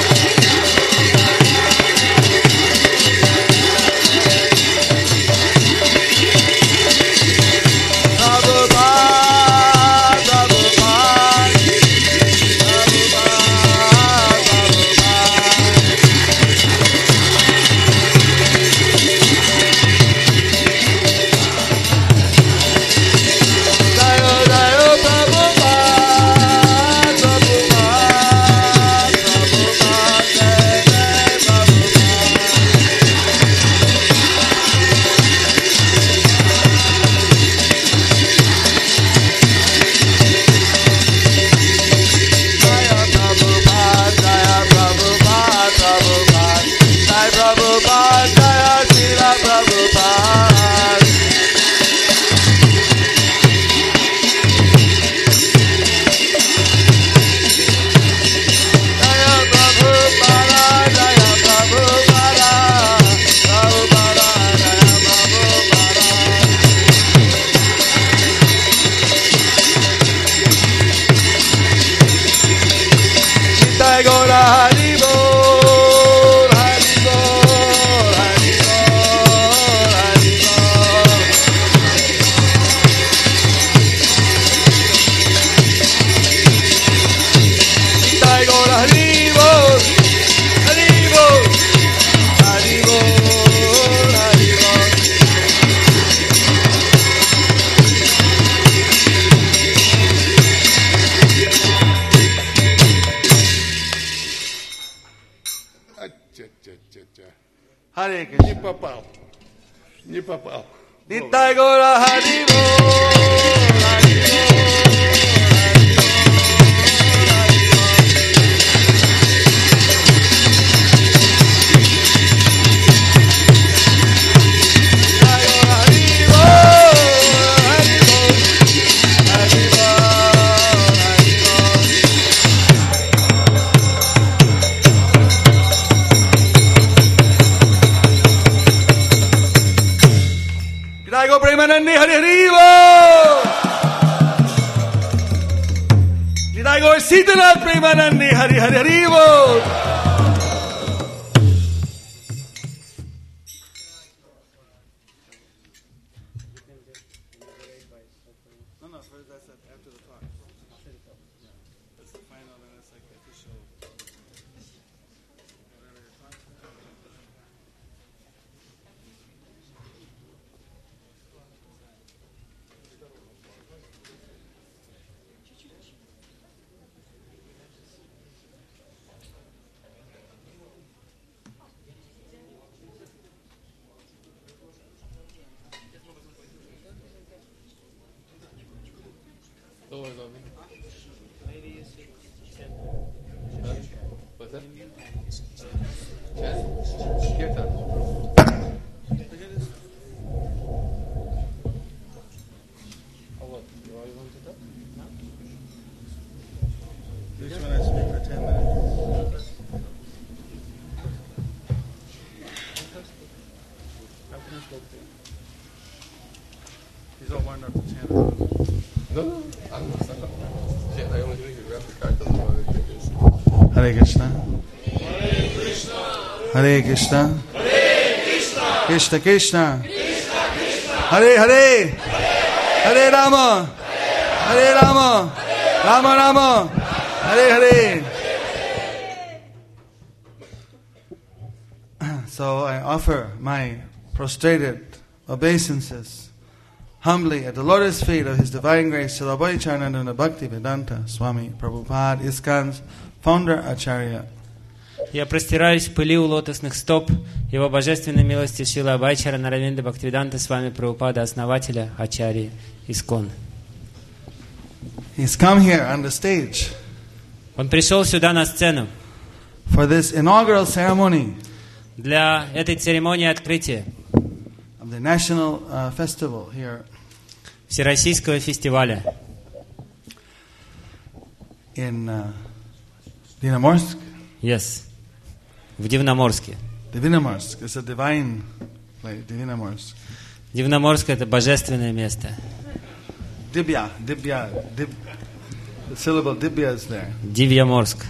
Hare Krishna.
Не попал. Не попал.
Nittai Gaura Hari Bol, Hari Bol, Hari Go Premanandi Hari Hari Bol. Did I go Sitanath Premanandi Hari Hari Hari Bol. No, that's after the talk. That's the final, and that's like the official.
What's that? Kirtan.
Each one I speak for 10 minutes. He's all warmed up to 10 minutes.
No. I'm not. Shit, I only think you grab the card.
Hare Krishna. Hare Krishna. Krishna Krishna. Hare Hare. Hare Rama. Hare Rama. Rama Rama. Hare Hare. So I offer my prostrated obeisances humbly at the lotus feet of His Divine Grace Srila Abhayacharyananda Bhaktivedanta Swami Prabhupada, ISKCON's founder Acharya.
Я простираюсь в пыли у лотосных стоп Его Божественной милости Шрила Абхайчарьи Аравинда Бхактивиданта Свами Прабхупада, основателя Ачарьи ИСККОН.
He's come here on the stage
Он пришел сюда на сцену
for this inaugural ceremony
для этой церемонии открытия
of the national festival here
Всероссийского фестиваля
in Divinomorsk.
Yes. В Дивноморске.
Divinomorsk is a divine place. Divinomorsk.
Дивноморск — это божественное место.
Dibya. The syllable Dibya is there.
Дивьяморск.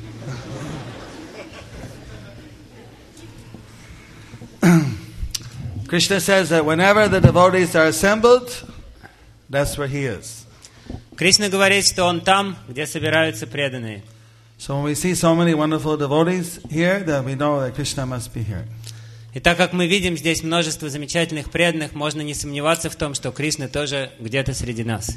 Krishna says that whenever the devotees are assembled, that's where He is.
Кришна говорит, что Он там, где собираются преданные.
So when we see so many wonderful devotees here, then we know that Krishna must be here.
И так как мы видим здесь множество замечательных преданных, можно не сомневаться в том, что Кришна тоже где-то среди нас.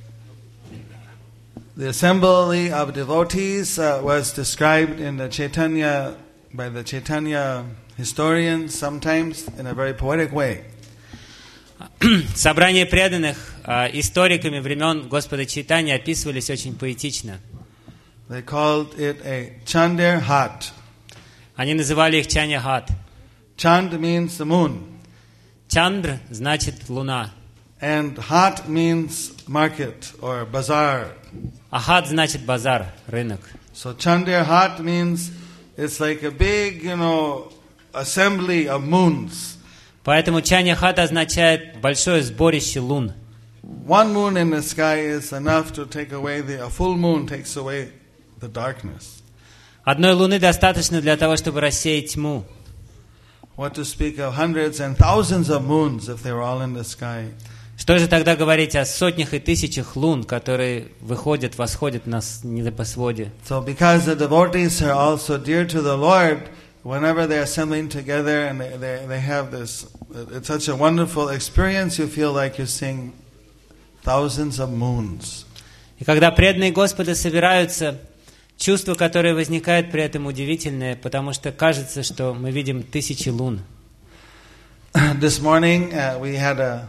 The assembly of devotees was described in the Chaitanya, by the Chaitanya historians sometimes in a very poetic way.
Собрания преданных историками времен Господа Чайтаньи описывались очень поэтично.
They called it a Chandir Hat.
Они называли их Чанья-хат.
Chand means the moon.
Чандр значит луна.
And Hat means market or bazaar.
А хат значит базар, рынок.
So Chandir Hat means it's like a big, assembly of moons.
Поэтому Чанья-хат означает большое сборище лун.
One moon in the sky is enough to take away a full moon takes away the darkness.
Одной луны достаточно для того, чтобы рассеять тьму.
What to speak of hundreds and thousands of moons if they were all in the sky.
Что же тогда говорить о сотнях и тысячах лун, которые выходят, восходят на небосводе?
So because the devotees are also dear to the Lord, whenever they're assembling together and they have this, it's such a wonderful experience, you feel like you're seeing thousands of moons.
И когда преданные Господа собираются, чувство, которое возникает при этом, удивительное, потому что кажется, что мы видим тысячи лун.
This morning we had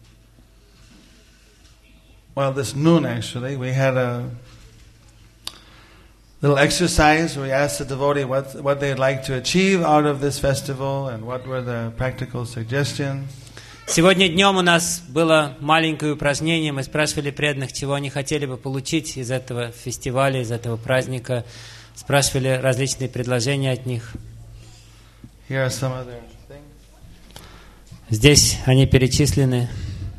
this noon actually, we had a little exercise where we asked the devotee what they'd like to achieve out of this festival and what were the practical suggestions.
Сегодня днем у нас было маленькое упражнение. Мы спрашивали преданных, чего они хотели бы получить из этого фестиваля, из этого праздника. Спрашивали различные предложения от них.
Here are some other things.
Здесь они перечислены.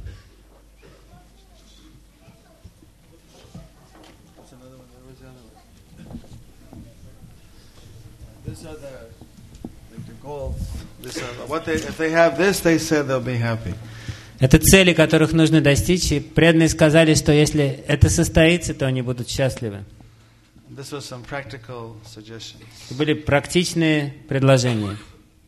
These are the goals. If they have this, they said they'll be happy.
Это цели, которых нужно достичь, и преданные сказали, что если это состоится, то они будут счастливы.
This was some practical suggestions.
Это были практичные предложения.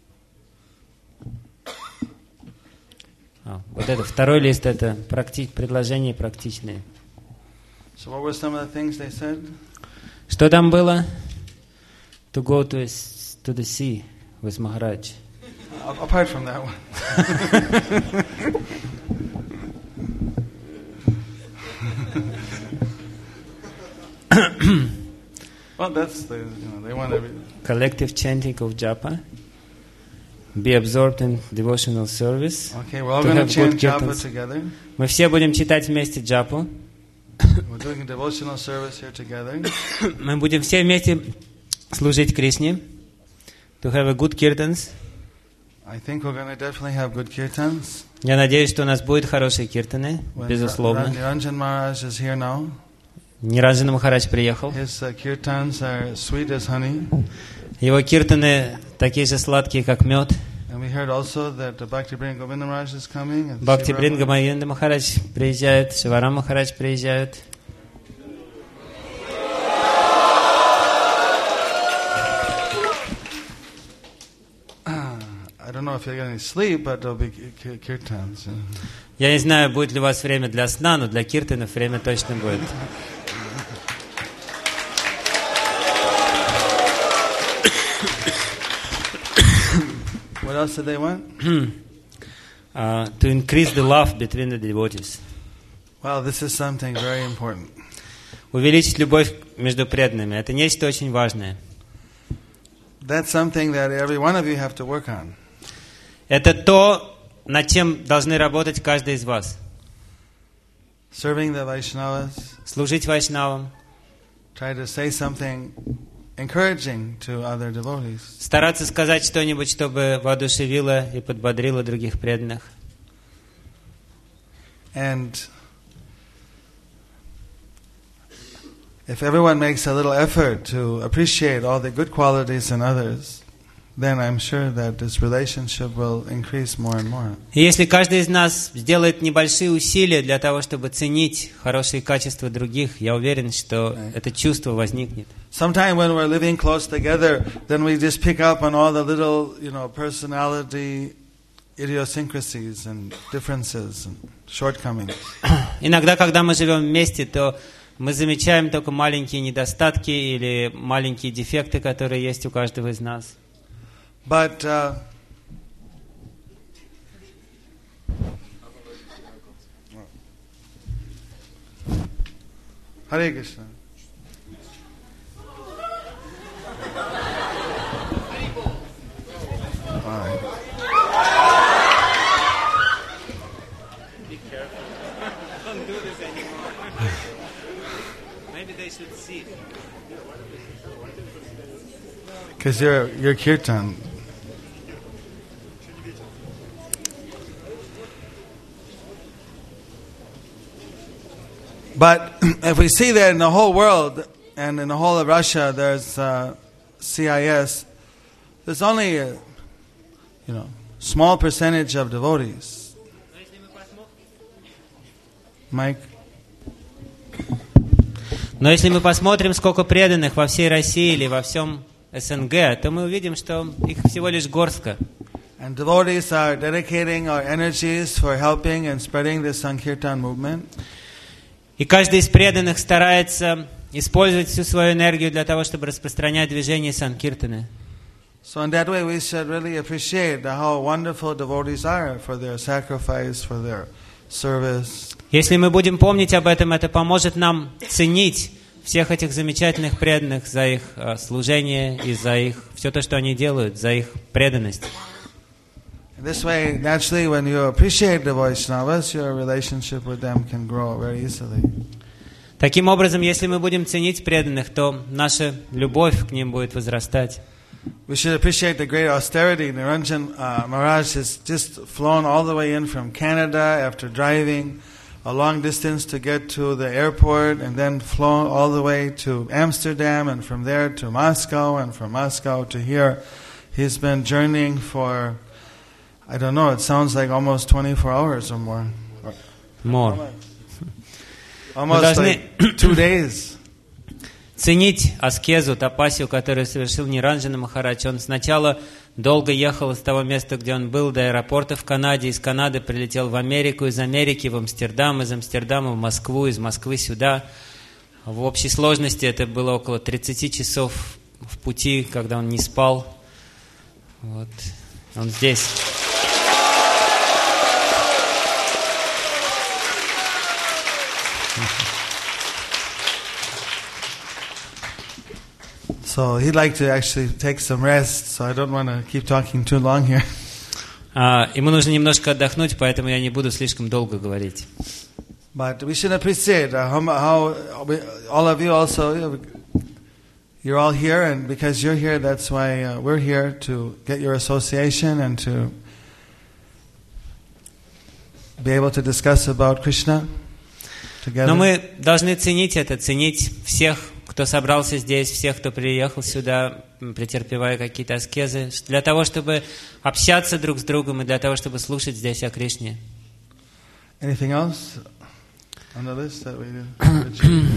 Вот это второй лист, это предложения практичные.
So what were some of the things they said?
Что там было? To go to the sea with Maharaj.
Apart from that one. Well, that's they want to.
Collective chanting of japa. Be absorbed in devotional service.
Okay, we're all
To
going
have
to chant
good
japa
kirtans.
together.
Мы все будем читать вместе джапу.
We're doing a devotional service here together.
Мы будем все вместе служить Кришне. To have a good kirtans.
I think we're going to definitely have good kirtans.
Я надеюсь, что у нас будут хорошие киртаны,
When
безусловно.
Niranjan Maharaj is here now.
Ниранджана Махарадж приехал.
His kirtans are sweet as honey.
Его киртаны такие же сладкие, как мед.
And we heard also that Bhakti Bringa Govinda Maharaj is coming. And
Бхакти
Shiva
Бринга
Maharaj.
Говинда Махарадж приезжает, Шиварам Махарадж приезжают.
I don't know if you're getting sleep, but there'll be kirtans.
Я не знаю, будет ли у вас время для сна, но для киртанов время точно будет.
What else did they want?
To increase the love between the devotees.
Well, this is something very important.
Увеличить любовь между преданными. Это нечто очень важное.
That's something that every one of you have to work on.
Это то, над чем должны работать каждый из вас.
Serving the Vaishnavas,
Служить вайшнавам,
try to say something encouraging to other devotees.
стараться сказать что-нибудь, чтобы воодушевило и подбодрило других преданных.
And if everyone makes a little effort to appreciate all the good qualities in others, then I'm sure that this relationship will increase more and more.
И если каждый из нас сделает небольшие усилия для того, чтобы ценить хорошие качества других, я уверен, что это чувство возникнет.
Sometime when we're living close together, then we just pick up on all the little, personality idiosyncrasies and differences and shortcomings.
Иногда, когда мы живем вместе, то мы замечаем только маленькие недостатки или маленькие дефекты, которые есть у каждого из нас.
But Hare Krishna. All right.
Be careful. Don't do this anymore. Maybe they should see.
Because you're kirtan. But if we see that in the whole world and in the whole of Russia, there's CIS, there's only a small percentage of devotees. Mike?
Но если мы посмотрим, сколько преданных во всей России или во всем СНГ, то мы увидим, что их всего лишь горстка.
And devotees are dedicating our energies for helping and spreading the Sankirtan movement.
И каждый из преданных старается использовать всю свою энергию для того, чтобы распространять движение Санкиртаны.
So in that way we should really appreciate how wonderful devotees are for their sacrifice, for their service.
Если мы будем помнить об этом, это поможет нам ценить всех этих замечательных преданных за их служение и за их все то, что они делают, за их преданность.
This way, naturally, when you appreciate the Vaishnavas, your relationship with them can grow very easily.
Таким образом, если мы будем ценить преданных, то наша любовь к ним будет возрастать.
We should appreciate the great austerity. Niranjan Maharaj has just flown all the way in from Canada after driving a long distance to get to the airport, and then flown all the way to Amsterdam, and from there to Moscow, and from Moscow to here. He's been journeying for, I don't know, it sounds like almost 24 hours or more.
More.
Almost like 2 days.
Ценить аскезу, тапасию, которую совершил Ниранджана Махарадж. Он сначала долго ехал из того места, где он был, до аэропорта в Канаде. Из Канады прилетел в Америку, из Америки в Амстердам, из Амстердама в Москву, из Москвы сюда. В общей сложности это было около 30 часов в пути, когда он не спал. Вот. Он здесь.
So he'd like to actually take some rest, so I don't want to keep talking too long here.
Ему нужно немножко отдохнуть, поэтому я не буду слишком долго говорить.
But we should appreciate how all of you also, you're all here, and because you're here, that's why we're here to get your association and to be able to discuss about Krishna together.
Но мы должны ценить это, ценить всех, кто собрался здесь, всех, кто приехал сюда, претерпевая какие-то аскезы, для того, чтобы общаться друг с другом и для того, чтобы слушать здесь о Кришне.
Anything else on the list that we did?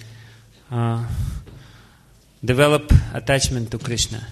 Develop attachment to Krishna.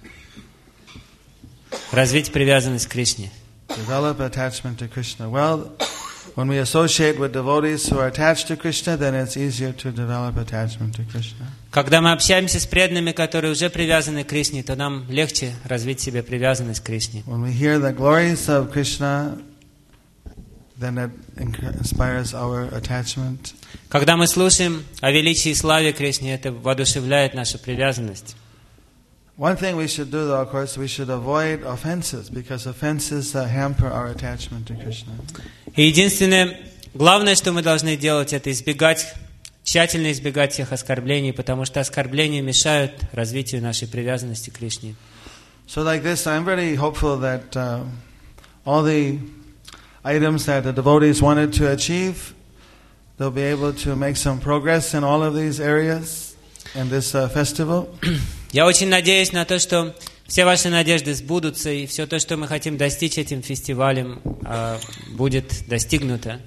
Развить привязанность к Кришне.
Develop attachment to Krishna. Well, when we associate with devotees who are attached to Krishna, then it's easier to develop attachment to Krishna.
Когда мы общаемся с преданными, которые уже привязаны к Кришне, то нам легче развить в себе привязанность к Кришне.
When we hear the glories of Krishna, then that inspires our attachment.
Когда мы слушаем о величии и славе Кришны, это воодушевляет нашу привязанность.
One thing we should do, though, of course, we should avoid offenses, because offenses hamper our attachment to Krishna.
И единственное, главное, что мы должны делать, это тщательно избегать всех оскорблений, потому что оскорбления мешают развитию нашей привязанности к Кришне.
So like this, I'm very hopeful that all the items that the devotees wanted to achieve, they'll be able to make some progress in all of these areas in this festival.
Я очень надеюсь на то, что все ваши надежды сбудутся, и все то, что мы хотим достичь этим фестивалем, будет достигнуто.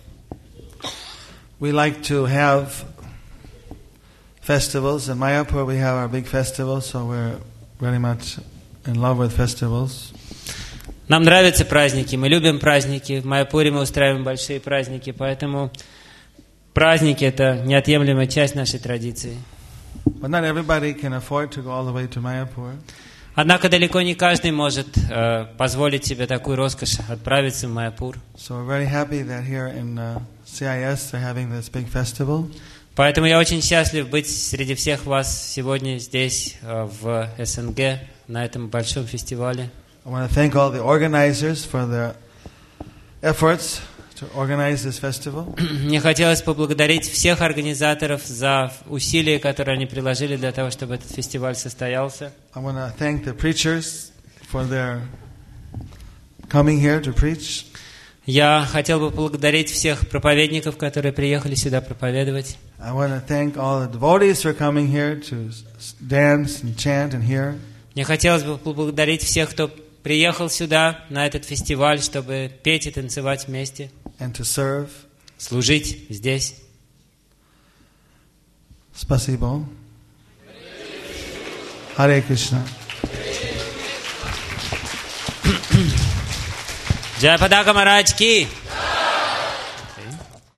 We like to have festivals. In Mayapur we have our big festival, so we're very much in love with festivals.
Нам нравятся праздники, мы любим праздники. В Майяпуре мы устраиваем большие праздники, поэтому праздники – это неотъемлемая часть нашей традиции.
But not everybody can afford to go all the way to Mayapur.
Однако далеко не каждый может позволить себе такую роскошь отправиться в Майяпур.
So we're very happy that here in CIS they're having this big festival.
Поэтому я очень счастлив быть среди всех вас сегодня здесь, в СНГ, на этом большом фестивале.
I want to thank all the organizers for their efforts to organize this festival.
Мне хотелось поблагодарить всех организаторов за усилия, которые они приложили для того, чтобы этот фестиваль состоялся.
I want to thank the preachers for their coming here to preach.
Я хотел бы поблагодарить всех проповедников, которые приехали сюда проповедовать.
I want to thank all the devotees for coming here to dance and chant and hear.
Мне хотелось бы поблагодарить всех, кто приехал сюда, на этот фестиваль, чтобы петь и танцевать вместе.
And to serve.
Служить здесь.
Спасибо. Харе Кришна.
Джай Падака Махарадж ки!